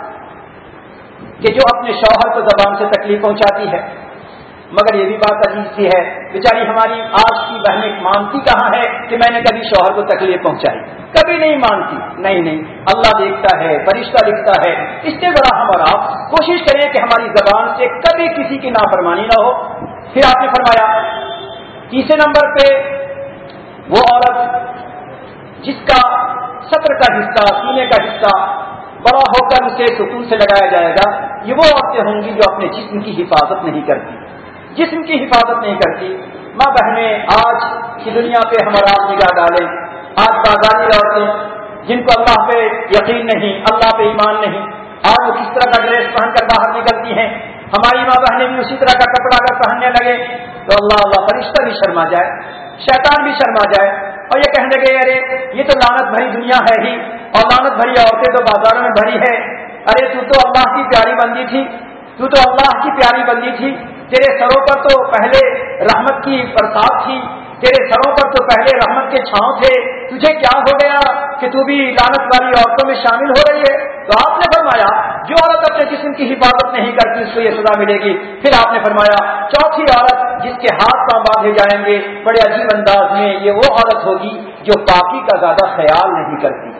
कि जो अपने शौहर को जबान से तकलीफ पहुंचाती है, मगर ये भी बात अजीब सी है, बेचारी हमारी आज की बहनें मानती कहाँ है कि मैंने कभी शौहर को तकलीफ पहुंचाई, कभी नहीं मानती। नहीं नहीं, अल्लाह देखता है, फरिश्ता लिखता है। इससे बड़ा हम और आप कोशिश करें कि हमारी जबान से कभी किसी की नाफरमानी ना हो। फिर आपने फरमाया तीसरे नंबर पे वो औरत जिसका सत्र का हिस्सा, सीने का हिस्सा बड़ा होकर उसे सुकून से लगाया जाएगा, ये वो औरतें होंगी जो अपने जिस्म की हिफाजत नहीं करती, जिस्म की हिफाजत नहीं करती। माँ बहनें, आज की दुनिया पे हमारा निगाह डालें। आज बाजारी औरतें जिनको अल्लाह पे यकीन नहीं, अल्लाह पे ईमान नहीं, आज वो किस तरह का ड्रेस पहनकर बाहर निकलती हैं। हमारी माँ बहनें भी उसी तरह का कपड़ा अगर पहनने लगे तो अल्लाह अल्लाह, फरिश्ता भी शर्मा जाए, शैतान भी शर्मा जाए और ये कहने लगे अरे ये तो लानत भरी दुनिया है ही, और लानत भरी औरतें तो बाजारों में भरी है। अरे तू तो अल्लाह की प्यारी बंदी थी, तू तो अल्लाह की प्यारी बंदी थी, तेरे सरों पर तो पहले रहमत की बरसात थी, तेरे सरों पर तो पहले रहमत के छांव थे, तुझे क्या हो गया कि तू भी लानत वाली औरतों में शामिल हो रही है। तो आपने फरमाया जो औरत अपने जिस्म की हिफाजत नहीं करती उसको ये सजा मिलेगी। फिर आपने फरमाया चौथी औरत जिसके हाथ पांव बांधे जाएंगे बड़े अजीब अंदाज में, ये वो औरत होगी जो पाकी का ज्यादा ख्याल नहीं करती।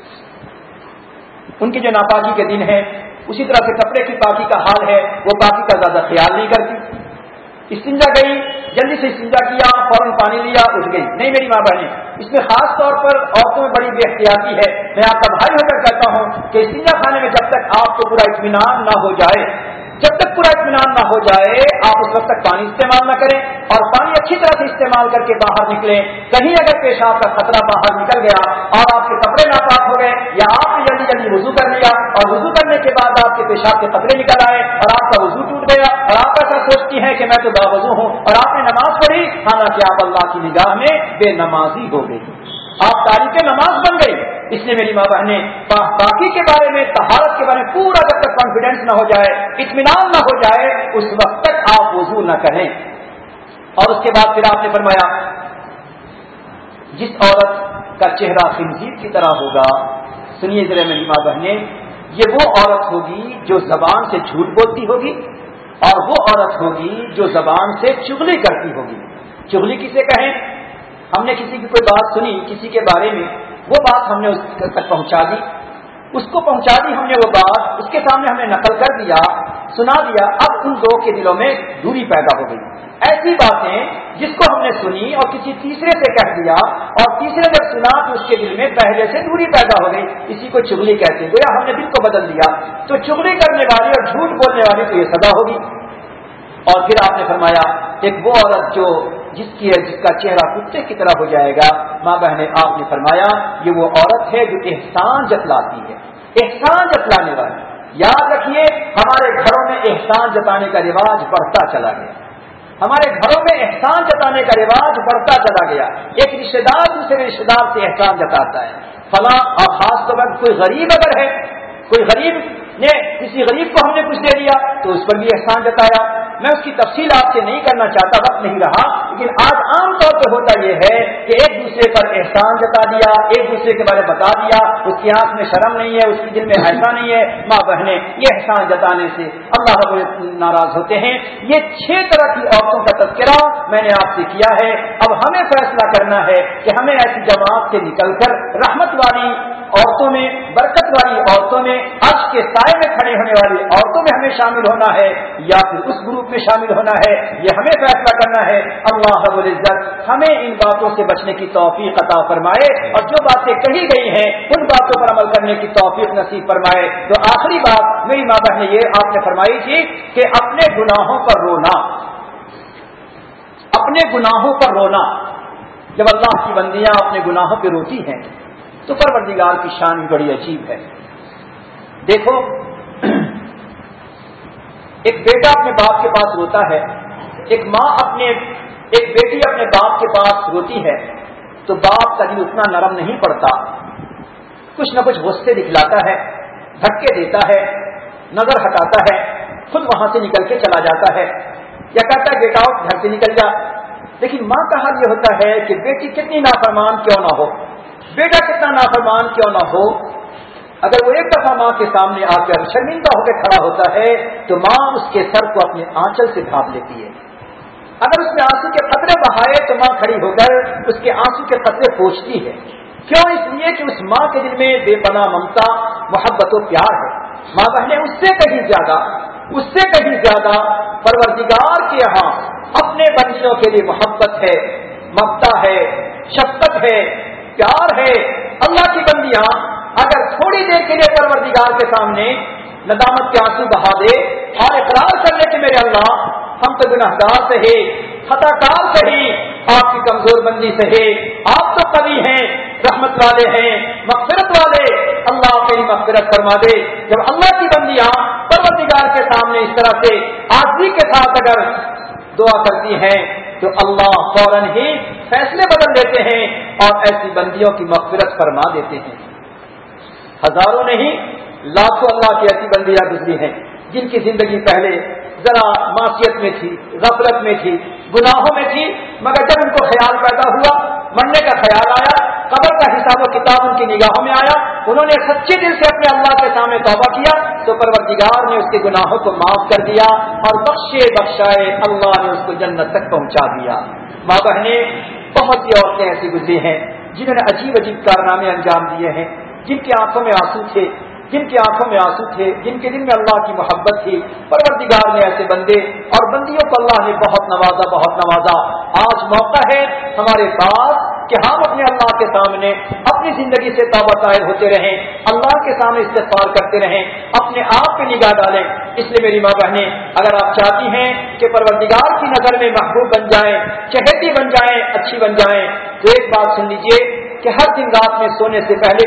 उनकी जो नापाकी के दिन है उसी तरह से कपड़े की पाकी का हाल है, वो पाकी का ज्यादा ख्याल नहीं करती। इस्तिंजा गई, जल्दी से इस्तिंजा किया, फौरन पानी लिया, उठ गई। नहीं मेरी माँ बहने, इसमें खास तौर पर औरतों में बड़ी बेहतियाती है। मैं आपका भाई होकर कहता हूं कि इस्तिंजा खाने में जब तक आपको पूरा इत्मीनान ना हो जाए, جب تک پورا اطمینان نہ ہو جائے آپ اس وقت تک پانی استعمال نہ کریں، اور پانی اچھی طرح سے استعمال کر کے باہر نکلیں۔ کہیں اگر پیشاب کا خطرہ باہر نکل گیا اور آپ کے کپڑے ناپاک ہو گئے، یا آپ نے جلدی جلدی وضو کر لیا اور وضو کرنے کے بعد آپ کے پیشاب کے قطرے نکل آئے اور آپ کا وضو ٹوٹ گیا اور آپ ایسا سوچتی ہیں کہ میں تو باوضو ہوں، اور آپ نے نماز پڑھی، حالانکہ آپ اللہ کی نگاہ میں بے نمازی ہو گئی، آپ تاریخ نماز بن گئی۔ اس لیے میری ماں بہنیں باقی کے بارے میں، طہارت کے بارے میں پورا جب تک کانفیڈنس نہ ہو جائے، اطمینان نہ ہو جائے، اس وقت تک آپ وضو نہ کریں۔ اور اس کے بعد پھر آپ نے فرمایا جس عورت کا چہرہ خنزیر کی طرح ہوگا، سنیے ذرا میری ماں بہنیں، یہ وہ عورت ہوگی جو زبان سے جھوٹ بولتی ہوگی، اور وہ عورت ہوگی جو زبان سے چغلی کرتی ہوگی۔ چغلی کسے کہیں؟ ہم نے کسی کی کوئی بات سنی کسی کے بارے میں، وہ بات ہم نے اس تک پہنچا دی، اس کو پہنچا دی ہم نے، وہ بات اس کے سامنے ہم نے نقل کر دیا، سنا دیا، اب ان دو کے دلوں میں دوری پیدا ہو گئی۔ ایسی باتیں جس کو ہم نے سنی اور کسی تیسرے سے کہہ دیا، اور تیسرے جب سنا تو اس کے دل میں پہلے سے دوری پیدا ہو گئی، اسی کو چغلی کہتے ہیں، گویا ہم نے دل کو بدل دیا۔ تو چغلی کرنے والی اور جھوٹ بولنے والی کو یہ سزا ہوگی۔ اور پھر آپ نے فرمایا ایک وہ عورت جو جس کا چہرہ کتے کی طرح ہو جائے گا، ماں بہنیں آپ نے فرمایا یہ وہ عورت ہے جو احسان جتلاتی ہے، احسان جتلانے والی۔ یاد رکھیے ہمارے گھروں میں احسان جتانے کا رواج بڑھتا چلا گیا، ہمارے گھروں میں احسان جتانے کا رواج بڑھتا چلا گیا۔ ایک رشتے دار دوسرے رشتے دار سے احسان جتاتا ہے، فلاں، اور خاص طور پر کوئی غریب اگر ہے، کوئی غریب نے کسی غریب کو ہم نے کچھ دے دیا تو اس پر بھی احسان جتایا۔ میں اس کی تفصیل آپ سے نہیں کرنا چاہتا، وقت نہیں رہا، لیکن آج عام طور پہ ہوتا یہ ہے کہ ایک دوسرے پر احسان جتا دیا، ایک دوسرے کے بارے بتا دیا، اس کی آنکھ میں شرم نہیں ہے، اس کے دل میں ایسا نہیں ہے۔ ماں بہنیں یہ احسان جتانے سے اللہ رب العزت ناراض ہوتے ہیں۔ یہ 6 طرح کی عورتوں کا تذکرہ میں نے آپ سے کیا ہے۔ اب ہمیں فیصلہ کرنا ہے کہ ہمیں ایسی جماعت سے نکل کر رحمت والی عورتوں میں، برکت والی عورتوں میں، عرش کے سائے میں کھڑے ہونے والی عورتوں میں ہمیں شامل ہونا ہے، یا پھر اس گروپ میں شامل ہونا ہے، یہ ہمیں فیصلہ کرنا ہے۔ اللہ رب العزت ہمیں ان باتوں سے بچنے کی توفیق عطا فرمائے، اور جو باتیں کہی گئی ہیں ان باتوں پر عمل کرنے کی توفیق نصیب فرمائے۔ تو آخری بات میری ماں بہن یہ آپ نے فرمائی تھی کہ اپنے گناہوں پر رونا، اپنے گناہوں پر رونا۔ جب اللہ کی بندیاں اپنے گناہوں پہ روتی ہیں تو پروردگار کی شان بھی بڑی عجیب ہے۔ دیکھو ایک بیٹا اپنے باپ کے پاس روتا ہے، ایک بیٹی اپنے باپ کے پاس روتی ہے، تو باپ کا دل اتنا نرم نہیں پڑتا، کچھ نہ کچھ غصے دکھلاتا ہے، دھکے دیتا ہے، نظر ہٹاتا ہے، خود وہاں سے نکل کے چلا جاتا ہے، یا کہتا ہے گیٹ آؤٹ، گھر سے نکل جا۔ لیکن ماں کا حال یہ ہوتا ہے کہ بیٹی کتنی نافرمان کیوں نہ ہو، بیٹا کتنا نافرمان کیوں نہ ہو، اگر وہ ایک دفعہ ماں کے سامنے آ کر شرمندہ ہو کے کھڑا ہوتا ہے تو ماں اس کے سر کو اپنے آنچل سے ڈھانپ لیتی ہے۔ اگر اس نے آنسو کے قطرے بہائے تو ماں کھڑی ہو کر اس کے آنسو کے قطرے پوچھتی ہے۔ کیوں؟ اس لیے کہ اس ماں کے دل میں بے پناہ ممتا، محبت و پیار ہے۔ ماں بہنیں اس سے کہیں زیادہ پروردگار کے یہاں اپنے بندیوں کے لیے محبت ہے، ممتا ہے، شفقت ہے، پیار ہے۔ اللہ کی بندیاں اگر تھوڑی دیر کے لیے پروردگار کے سامنے ندامت کے آنسو بہا دے اور اقرار کر لے کہ میرے اللہ ہم تو گناہگار سے ہے، خطا کار سے ہی، آپ کی کمزور بندی سے ہے، آپ تو قوی ہیں، رحمت والے ہیں، مغفرت والے، اللہ میری مغفرت فرما دے۔ جب اللہ کی بندیاں پروردگار کے سامنے اس طرح سے عاجزی کے ساتھ اگر دعا کرتی ہیں تو اللہ فوراً ہی فیصلے بدل دیتے ہیں اور ایسی بندیوں کی مغفرت فرما دیتے ہیں۔ ہزاروں نہیں لاکھوں اللہ کی ایسی بندیاں گزری ہیں جن کی زندگی پہلے ذرا معصیت میں تھی، غفلت میں تھی، گناہوں میں تھی، مگر جب ان کو خیال پیدا ہوا، مرنے کا خیال آیا، قبر کا حساب و کتاب ان کی نگاہوں میں آیا، انہوں نے سچے دل سے اپنے اللہ کے سامنے توبہ کیا تو پروردگار نے اس کے گناہوں کو معاف کر دیا اور بخشائے اللہ نے اس کو جنت تک پہنچا دیا۔ ماں بہنیں بہت سی عورتیں ایسی گزری ہیں جنہوں نے عجیب عجیب کارنامے انجام دیے ہیں، جن کی آنکھوں میں آنسو تھے، جن کے دل میں اللہ کی محبت تھی۔ پروردگار نے ایسے بندے اور بندیوں کو اللہ نے بہت نوازا۔ آج موقع ہے ہمارے پاس کہ ہم اپنے اللہ کے سامنے اپنی زندگی سے توبہ طائب ہوتے رہیں، اللہ کے سامنے استغفار کرتے رہیں، اپنے آپ پہ نگاہ ڈالیں۔ اس لیے میری ماں بہنیں، اگر آپ چاہتی ہیں کہ پروردگار کی نظر میں محبوب بن جائیں، چہیتی بن جائیں، اچھی بن جائیں، تو ایک بات سن لیجئے کہ ہر دن رات میں سونے سے پہلے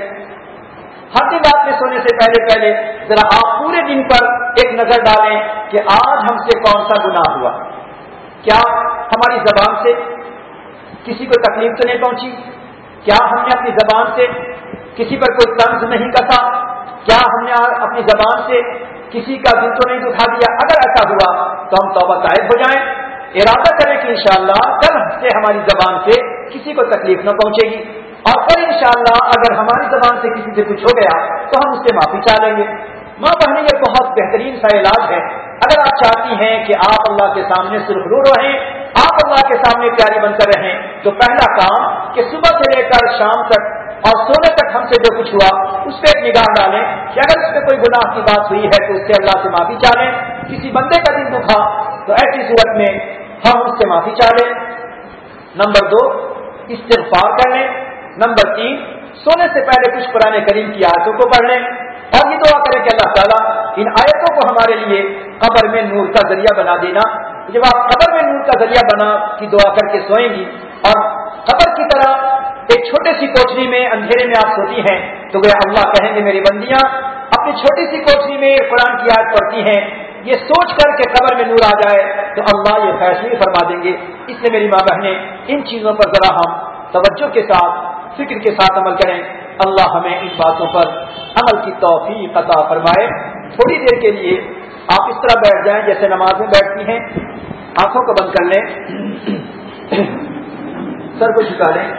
ذرا آپ پورے دن پر ایک نظر ڈالیں کہ آج ہم سے کون سا گناہ ہوا۔ کیا ہماری زبان سے کسی کو تکلیف تو نہیں پہنچی؟ کیا ہم نے اپنی زبان سے کسی پر کوئی طنز نہیں کسا؟ کیا ہم نے اپنی زبان سے کسی کا دل تو نہیں دکھا دیا؟ اگر ایسا ہوا تو ہم توبہ طائب ہو جائیں، ارادہ کریں کہ انشاءاللہ کل سے ہماری زبان سے کسی کو تکلیف نہ پہنچے گی، اور پھر انشاءاللہ اگر ہماری زبان سے کسی سے کچھ ہو گیا تو ہم اس سے معافی چاہ لیں گے۔ ماں بہنیں، یہ بہت بہترین سا علاج ہے۔ اگر آپ چاہتی ہیں کہ آپ اللہ کے سامنے سرخرو رہیں، آپ اللہ کے سامنے پیاری بن کر رہیں، تو پہلا کام کہ صبح سے لے کر شام تک اور سونے تک ہم سے جو کچھ ہوا اس پہ ایک نگاہ ڈالیں کہ اگر اس پہ کوئی گناہ کی بات ہوئی ہے تو اس سے اللہ سے معافی چاہیں۔ کسی بندے کا دل دکھا تو ایسی صورت میں ہم اس سے معافی چاہیں۔ نمبر 2، استغفار کر لیں۔ نمبر 3، سونے سے پہلے کچھ قرآن کریم کی آیتوں کو پڑھ لیں اور یہ دعا کریں کہ اللہ تعالیٰ ان آیتوں کو ہمارے لیے قبر میں نور کا ذریعہ بنا دینا۔ جب آپ قبر میں نور کا ذریعہ بنا کی دعا کر کے سوئیں گی اور قبر کی طرح ایک چھوٹی سی کوٹری میں اندھیرے میں آپ سوتی ہیں، تو وہ اللہ کہیں گے میری بندیاں اپنی چھوٹی سی کوٹری میں قرآن کی آیت پڑھتی ہیں، یہ سوچ کر کے قبر میں نور آ جائے تو اللہ یہ فیصلے فرما دیں گے۔ اس لیے میری ماں بہنیں، ان چیزوں پر ذرا ہم توجہ کے ساتھ، فکر کے ساتھ عمل کریں۔ اللہ ہمیں ان باتوں پر عمل کی توفیق عطا فرمائے۔ تھوڑی دیر کے لیے آپ اس طرح بیٹھ جائیں جیسے نماز میں بیٹھتی ہیں، آنکھوں کو بند کر لیں، سر کو جھکا لیں،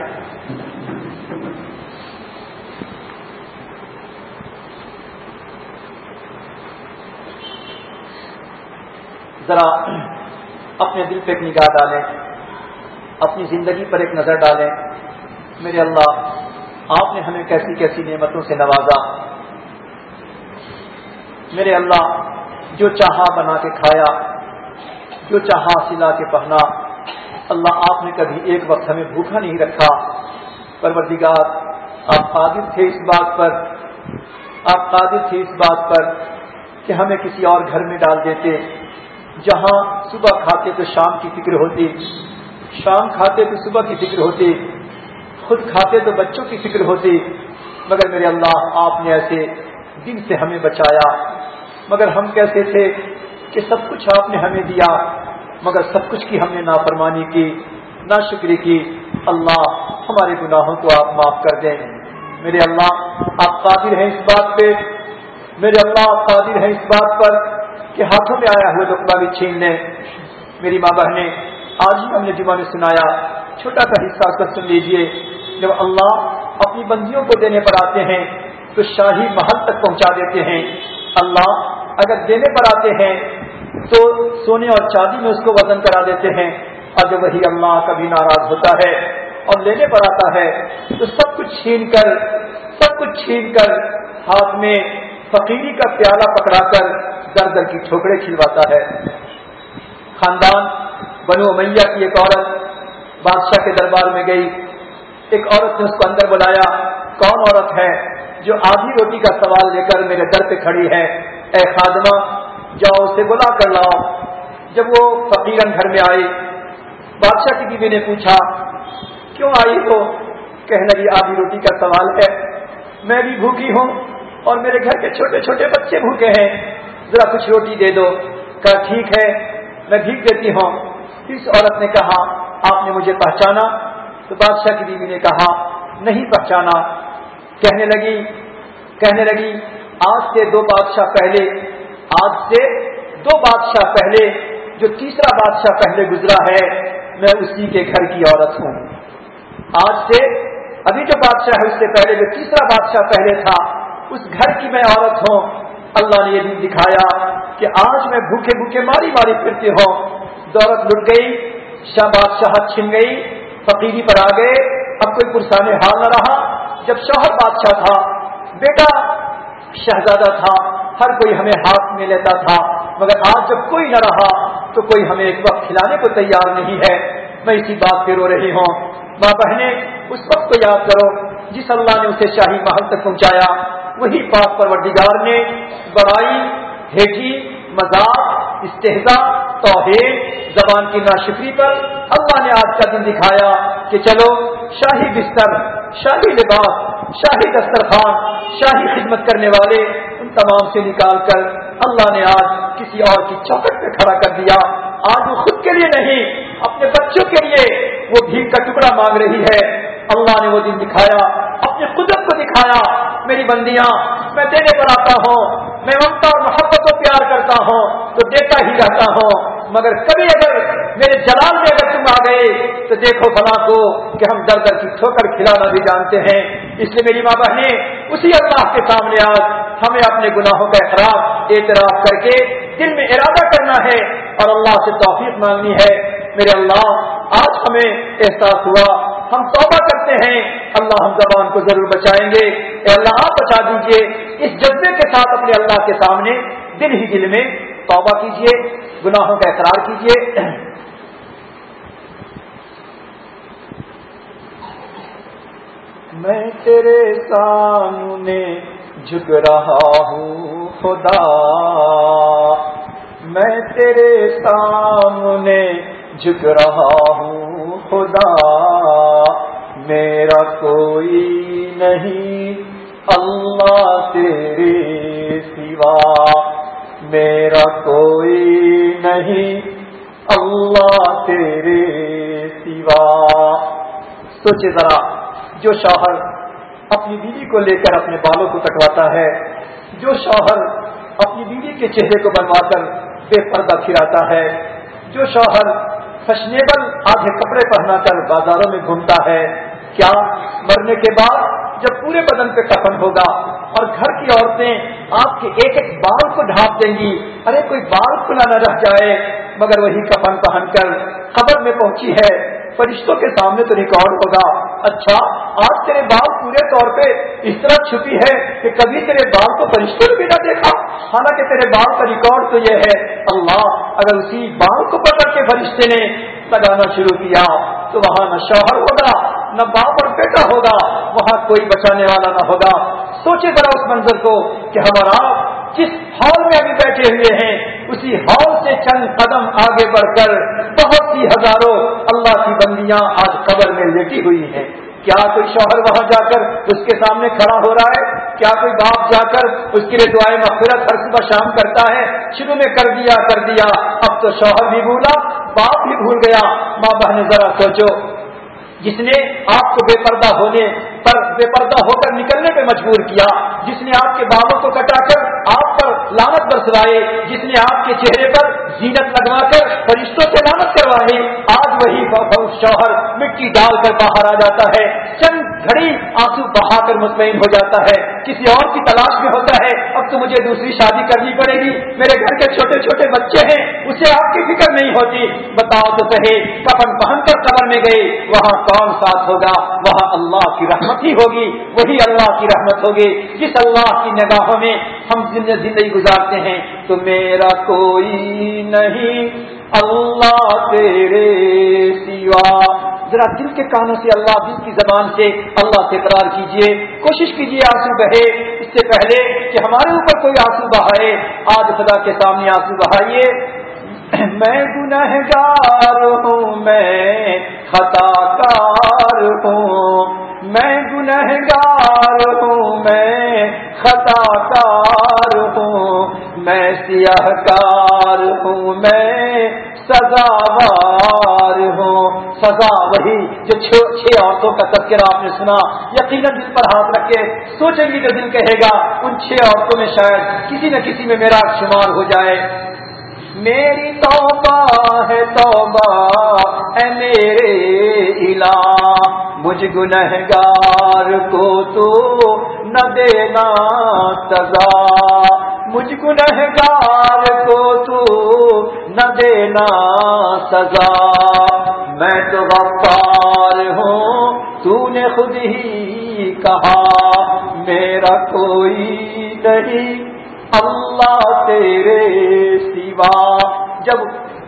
ذرا اپنے دل پہ ایک نگاہ ڈالیں، اپنی زندگی پر ایک نظر ڈالیں۔ میرے اللہ، آپ نے ہمیں کیسی کیسی نعمتوں سے نوازا۔ میرے اللہ، جو چاہا بنا کے کھایا، جو چاہا سلا کے پہنا۔ اللہ، آپ نے کبھی ایک وقت ہمیں بھوکا نہیں رکھا۔ پروردگار، آپ قادر تھے اس بات پر کہ ہمیں کسی اور گھر میں ڈال دیتے، جہاں صبح کھاتے تو شام کی فکر ہوتی، شام کھاتے تو صبح کی فکر ہوتی، خود کھاتے تو بچوں کی فکر ہوتی، مگر میرے اللہ آپ نے ایسے دن سے ہمیں بچایا۔ مگر ہم کیسے تھے کہ سب کچھ آپ نے ہمیں دیا، مگر سب کچھ کی ہم نے نافرمانی کی، ناشکری کی۔ اللہ، ہمارے گناہوں کو آپ معاف کر دیں۔ میرے اللہ، آپ قادر ہیں اس بات پہ، میرے اللہ آپ قادر ہیں اس بات پر کہ ہاتھوں میں آیا ہوئے لقمہ بھی چھین لیں۔ میری ماں بہنیں، آج ہی ہم نے جمعہ میں سنایا، چھوٹا سا حصہ اس کا سن لیجئے۔ جب اللہ اپنی بندیوں کو دینے پر آتے ہیں تو شاہی محل تک پہنچا دیتے ہیں۔ اللہ اگر دینے پر آتے ہیں تو سونے اور چاندی میں اس کو وزن کرا دیتے ہیں، اور جب وہی اللہ کبھی ناراض ہوتا ہے اور لینے پر آتا ہے تو سب کچھ چھین کر ہاتھ میں فقیری کا پیالہ پکڑا کر در در کی ٹھوکریں کھلواتا ہے۔ خاندان بنو امیہ کی ایک عورت بادشاہ کے دربار میں گئی، ایک عورت نے اس کو اندر بلایا۔ کون عورت ہے جو آدھی روٹی کا سوال لے کر میرے در پہ کھڑی ہے؟ اے خادمہ، جاؤ اسے بلا کر لاؤ۔ جب وہ فقیرن گھر میں آئی، بادشاہ کی بیوی نے پوچھا کیوں آئی ہو؟ کہنے لگی آدھی روٹی کا سوال ہے، میں بھی بھوکی ہوں اور میرے گھر کے چھوٹے چھوٹے بچے بھوکے ہیں، ذرا کچھ روٹی دے دو۔ کہا ٹھیک ہے میں بھیک دیتی ہوں۔ اس عورت نے کہا آپ نے مجھے پہچانا؟ تو بادشاہ کی بیوی نے کہا نہیں پہچانا۔ کہنے لگی آج سے دو بادشاہ پہلے جو تیسرا بادشاہ پہلے گزرا ہے میں اسی کے گھر کی عورت ہوں۔ آج سے ابھی جو بادشاہ ہے اس سے پہلے جو تیسرا بادشاہ پہلے تھا اس گھر کی میں عورت ہوں۔ اللہ نے یہ دن دکھایا کہ آج میں بھوکے بھوکے ماری پھرتی ہوں۔ دولت لٹ گئی، بادشاہت چھن گئی، فقیری پر آ گئے، اب کوئی پرسان حال نہ رہا۔ جب شوہر بادشاہ تھا، بیٹا شہزادہ تھا، ہر کوئی ہمیں ہاتھ میں لیتا تھا، مگر آج جب کوئی نہ رہا تو کوئی ہمیں ایک وقت کھلانے کو تیار نہیں ہے۔ میں اسی بات پہ رو رہی ہوں۔ ماں بہنیں، اس وقت کو یاد کرو جس اللہ نے اسے شاہی محل تک پہنچایا، وہی پاک پروردگار نے بڑائی ٹھیٹھی، مذاق، استہزاء، توہین، زبان کی ناشکری پر اللہ نے آج کا دن دکھایا کہ چلو شاہی بستر، شاہی لباس، شاہی دسترخوان، شاہی خدمت کرنے والے ان تمام سے نکال کر اللہ نے آج کسی اور کی چوکھٹ پہ کھڑا کر دیا۔ آج وہ خود کے لیے نہیں، اپنے بچوں کے لیے وہ بھیک کا ٹکڑا مانگ رہی ہے۔ اللہ نے وہ دن دکھایا، اپنی قدرت کو دکھایا، میری بندیاں میں دینے پر آتا ہوں، میں ممتا اور محبت و پیار کرتا ہوں تو دیتا ہی رہتا ہوں، مگر کبھی اگر میرے جلال میں اگر تم آ گئے تو دیکھو بھلا کو کہ ہم در در کی ٹھوکر کھلانا بھی جانتے ہیں۔ اس لیے میری ماں بہنیں اسی اللہ کے سامنے آج ہمیں اپنے گناہوں کا اعتراف کر کے دل میں ارادہ کرنا ہے اور اللہ سے توفیق مانگنی ہے۔ میرے اللہ آج ہمیں احساس ہوا، ہم توبہ کرتے ہیں، اللہ ہم زبان کو ضرور بچائیں گے، اے اللہ آپ بچا دیجئے۔ اس جذبے کے ساتھ اپنے اللہ کے سامنے دل ہی دل میں توبہ کیجئے، گناہوں کا اقرار کیجئے۔ میں تیرے سامنے جھک رہا ہوں خدا، میں تیرے سامنے جھک رہا ہوں خدا، میرا کوئی نہیں اللہ تیرے سوا، میرا کوئی نہیں اللہ تیرے سوا۔ سوچے ذرا، جو شوہر اپنی بیوی کو لے کر اپنے بالوں کو کٹواتا ہے، جو شوہر اپنی بیوی کے چہرے کو بنوا کر بے پردہ پھراتا ہے، جو شوہر فیشنیبل آدھے کپڑے پہنا کر بازاروں میں گھومتا ہے، کیا مرنے کے بعد جب پورے بدن پہ کفن ہوگا اور گھر کی عورتیں آپ کے ایک ایک بال کو ڈھانپ دیں گی، ارے کوئی بال کھلا نہ رہ جائے، مگر وہی کفن پہن کر قبر میں پہنچی ہے، فرشتوں کے سامنے تو ریکارڈ ہوگا، اچھا آج تیرے بال پورے طور پہ اس طرح چھپی ہے کہ کبھی تیرے بال کو فرشتوں نے بھی نہ دیکھا، حالانکہ تیرے بال کا ریکارڈ تو یہ ہے۔ اللہ اگر اسی بال کو پکڑ کے فرشتے نے لگانا شروع کیا تو وہاں نہ شوہر ہوگا، نہ باپ اور بیٹا ہوگا، وہاں کوئی بچانے والا نہ ہوگا۔ سوچے ذرا اس منظر کو کہ ہمارا جس ہال میں ابھی بیٹھے ہوئے ہیں اسی ہال سے چند قدم آگے بڑھ کر بہت سی ہزاروں اللہ کی بندیاں آج قبر میں لیٹی ہوئی ہیں۔ کیا کوئی شوہر وہاں جا کر اس کے سامنے کھڑا ہو رہا ہے؟ کیا کوئی باپ جا کر اس کے لیے دعائیں مغفرت ہر صبح شام کرتا ہے؟ شروع میں کر دیا، اب تو شوہر بھی بھولا، باپ بھی بھول گیا۔ ماں بہن ذرا سوچو، جس نے آپ کو بے پردہ ہو کر نکلنے پہ مجبور کیا، جس نے آپ کے بالوں کو کٹا کر آپ پر لعنت برسوائے، جس نے آپ کے چہرے پر زینت لگوا کر فرشتوں سے لعنت کروائی، آج وہی شوہر مٹی ڈال کر باہر آ جاتا ہے، چند گھڑی آنسو بہا کر مطمئن ہو جاتا ہے، کسی اور کی تلاش میں ہوتا ہے، اب تو مجھے دوسری شادی کرنی پڑے گی، میرے گھر کے چھوٹے چھوٹے بچے ہیں، اسے آپ کی فکر نہیں ہوتی۔ بتاؤ تو صحیح، کفن پہن کر قبر میں گئے، وہاں کون ساتھ ہوگا؟ وہاں اللہ کی رحمت ہی ہوگی، وہی اللہ کی رحمت ہوگی جس اللہ کی نگاہوں میں ہم زندگی گزارتے ہیں۔ تو میرا کوئی نہیں اللہ تیرے سوا، ذرا دل کے کانوں سے اللہ، دل کی زبان سے اللہ سے اقرار کیجئے، کوشش کیجئے آنسو بہے، اس سے پہلے کہ ہمارے اوپر کوئی آنسو بہائے آج خدا کے سامنے آنسو بہائیے۔ میں گنہگار ہوں، میں خطا کار ہوں، میں گنہگار ہوں، میں خطا کار ہوں، میں سیاہ کار ہوں، میں سزاوار ہوں۔ سزا وہی جو چھ عورتوں کا تذکرہ آپ نے سنا، یقیناً دل پر ہاتھ رکھ کے سوچیں گے تو دل کہے گا ان 6 عورتوں میں شاید کسی نہ کسی میں میرا شمار ہو جائے۔ میری توبہ ہے توبہ اے میرے الہ، مجھ گنہگار کو تو نہ دینا سزا، مجھ گنہگار کو تو نہ دینا سزا، میں تو غفار ہوں، تو نے خود ہی کہا، میرا کوئی نہیں اللہ تیرے سوا۔ جب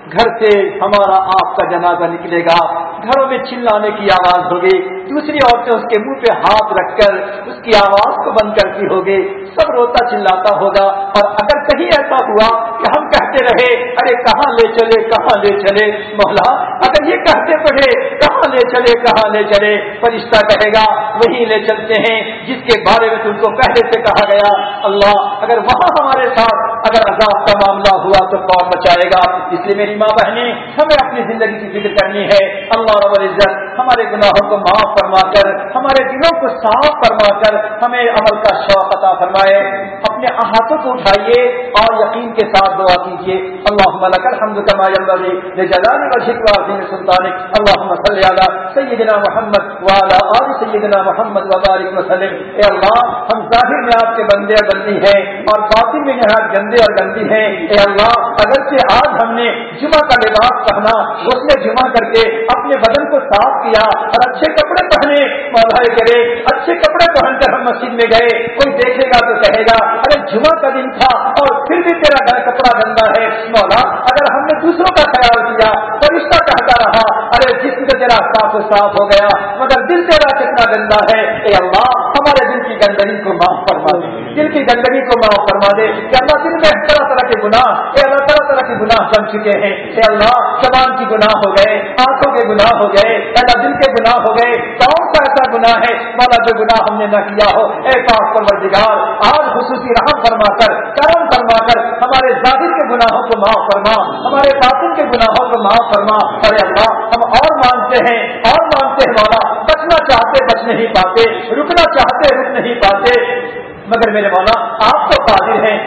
گھر سے ہمارا آپ کا جنازہ نکلے گا، گھروں میں چلانے کی آواز ہوگی، دوسری عورتیں اس کے منہ پہ ہاتھ رکھ کر اس کی آواز کو بند کرتی ہوگی، سب روتا چلاتا ہوگا۔ اور اگر کہیں ایسا ہوا کہ ہم کہتے رہے ارے کہاں لے چلے کہاں لے چلے، مولا اگر یہ کہتے پڑھے کہاں لے چلے کہاں لے چلے، فرشتہ کہے گا وہی لے چلتے ہیں جس کے بارے میں تم کو پہلے سے کہا گیا۔ اللہ اگر وہاں ہمارے ساتھ اگر عذاب کا معاملہ ہوا تو کون بچائے گا؟ اس لیے میری ماں بہنیں ہمیں اپنی زندگی کی فکر کرنی ہے۔ اللہ رب العزت ہمارے گناہوں کو معاف فرما کر ہمارے دلوں کو صاف فرما کر ہمیں عمل کا شوق عطا فرمائے۔ اپنے ہاتھوں کو اٹھائیے اور یقین کے ساتھ دعا کیجیے۔ اللہم لک الحمد کما ینبغی لجلال وجهک وعظیم سلطانک، اللہم صل علی سیدنا محمد وعلی آل سیدنا محمد وبارک وسلم۔ اے اللہ ہم ظاہر میں آپ کے بندے اور بندی ہیں اور باطن میں نہایت گندے اور گندی ہیں۔ اے اللہ اگرچہ آج ہم نے جمعہ کا لباس پہنا، اس نے جمعہ کر کے اپنے بدن کو صاف کیا اور اچھے کپڑے پہنے، مولا کرے اچھے کپڑے پہن کر ہم مسجد میں گئے، کوئی دیکھے گا تو کہے گا ارے جمعہ کا دن تھا اور پھر بھی تیرا کپڑا گندا ہے۔ مولا اگر ہم نے دوسروں کا خیال کیا، فرشتہ کہتا رہا ارے جسم تو تیرا صاف ہو گیا مگر دل تیرا کتنا گندا ہے۔ اے اللہ ہمارے دل کی گندگی کو معاف فرما دے، دل کی گندگی کو معاف فرما دے کہ اللہ دل میں طرح طرح کے گناہ، اے اللہ طرح طرح کے گناہ جم چکے ہیں۔ اے اللہ زبان کی گناہ ہو گئے، آنکھوں کے گناہ ہو گئے، اے اللہ دل کے گناہ ہو گئے، کون سا ایسا گناہ ہے مولا جو گناہ ہم نے نہ کیا ہو؟ اے پاک پروردگار آج خصوصی رحم فرما کر کرم فرما کر ہمارے ظاہر کے گناہوں کو معاف فرما، ہمارے باطن کے گناہوں کو معاف فرما۔ ارے اللہ ہم اور مانتے ہیں مولا، بچنا چاہتے بچ نہیں پاتے، رکنا چاہتے رک نہیں پاتے، مگر میرے مولا آپ تو قادر ہیں،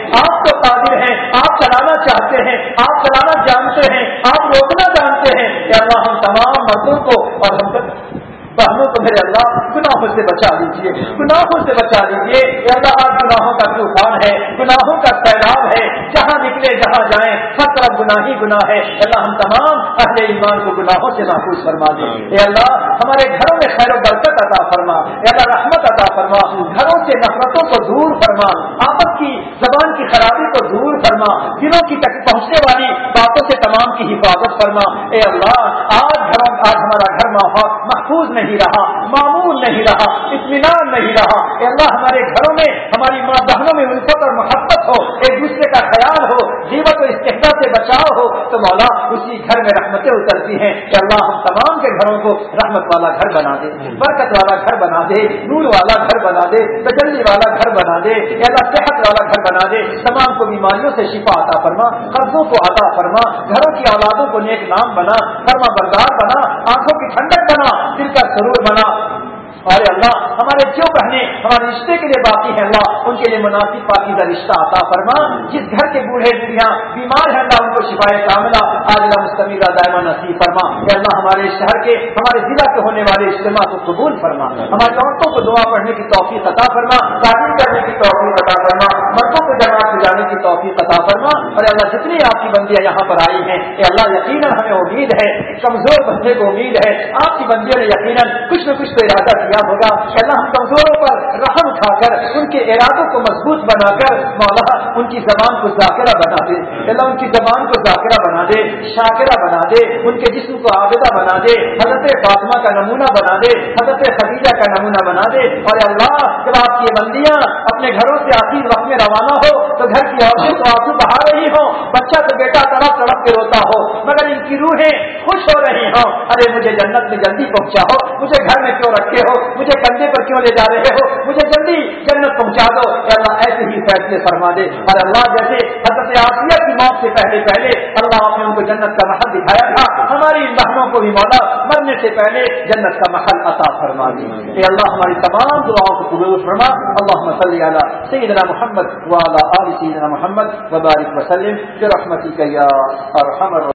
آپ چلانا چاہتے ہیں، آپ چلانا جانتے ہیں، آپ روکنا جانتے ہیں۔ یا اللہ ہم تمام مردوں کو اور ہم بہنوں کو میرے اللہ گناہوں سے بچا لیجیے، گناہوں سے بچا لیجیے۔ یا اللہ آج گناہوں کا طوفان ہے، گناہوں کا سیلاب ہے، جہاں نکلے جہاں جائیں ہر طرف گناہ ہی گناہ ہے۔ اللہ ہم تمام اہل ایمان کو گناہوں سے محفوظ فرما دے۔ اے اللہ ہمارے گھروں میں خیر و برکت عطا فرما، اے اللہ رحمت عطا فرما، گھروں سے نفرتوں کو دور فرما، آپس کی زبان کی خرابی کو دور فرما، دلوں کی تک پہنچنے والی باتوں سے تمام کی حفاظت فرما۔ اے اللہ آج ہمارا گھر محفوظ نہیں رہا، معمول نہیں رہا، اطمینان نہیں رہا۔ اے اللہ ہمارے گھروں میں ہماری ماں بہنوں میں الفت اور محبت ہو، ایک دوسرے کا خیال ہو، غیبت و استحضاء سے بچاؤ ہو، تو مولا اسی گھر میں رحمتیں اترتی ہیں۔ کہ اللہ ہم تمام کے گھروں کو رحمت والا گھر بنا دے، برکت والا گھر بنا دے، نور والا گھر بنا دے، تجلی والا گھر بنا دے، اے اللہ صحت والا گھر بنا دے، تمام کو بیماریوں سے شفا عطا فرما، قرضوں کو عطا فرما، گھروں کی اولادوں کو نیک نام بنا، فرما بردار بنا، آنکھوں کی ٹھنڈک بنا، دل کا سرور بنا۔ ارے اللہ ہمارے جو بہنیں ہمارے رشتے کے لیے باقی ہیں اللہ ان کے لیے مناسب پاکیزہ رشتہ عطا فرما۔ جس گھر کے بوڑھے بوڑھیاں بیمار ہیں اللہ ان کو شفائے کاملہ عاجلہ مستمرہ دائمہ نصیب فرما۔ اے اللہ ہمارے شہر کے ہمارے ضلع کے ہونے والے اجتماع کو قبول فرما، ہماری عورتوں کو دعا پڑھنے کی توفیق عطا فرما، تعلیم کرنے کی توفیق عطا فرما، مردوں کو جماعت میں جانے کی توفیق عطا فرما۔ اور اللہ جتنی آپ کی بندیاں یہاں پر آئی ہیں اے اللہ یقیناً ہمیں امید ہے، کمزور بندے کو امید ہے آپ کی بندیوں نے یقیناً کچھ نہ کچھ تو ارادہ کیا ہوگا۔ اللہ ہم کمزوروں پر رحم اٹھا کر ان کے ارادوں کو مضبوط بنا کر مولا ان کی زبان کو ذاکرہ بنا دے، اللہ ان کی زبان کو ذاکرہ بنا دے، شاکرہ بنا دے، ان کے جسم کو عابدہ بنا دے، حضرت فاطمہ کا نمونہ بنا دے، حضرت خدیجہ کا نمونہ بنا دے۔ اور اللہ جب آپ کی بندیاں اپنے گھروں سے آخر وقت میں روانہ ہو تو گھر کی عورتیں تو آنسو بہا رہی ہوں، بچہ تو بیٹا تڑپ تڑپ کے روتا ہو، مگر ان کی روحیں خوش ہو رہی ہوں، ارے مجھے جنت میں جلدی پہنچا ہو، مجھے گھر میں کیوں رکھے ہو، مجھے کندھے پر کیوں لے جا رہے ہو، مجھے جلدی جنت پہنچا دو۔ اے اللہ ایسے ہی فیصلے فرما دے۔ اور اللہ جیسے حضرت آسیہ کی موت سے پہلے اللہ آپ نے ان کو جنت کا محل دکھایا تھا، ہماری ان بہنوں کو بھی مولا مرنے سے پہلے جنت کا محل عطا فرما دے۔ اے اللہ ہماری تمام دعاؤں کو قبول فرما۔ اللہم صلی علی سیدنا محمد وعلی آل سیدنا محمد وبارک وسلم برحمتک یا ارحم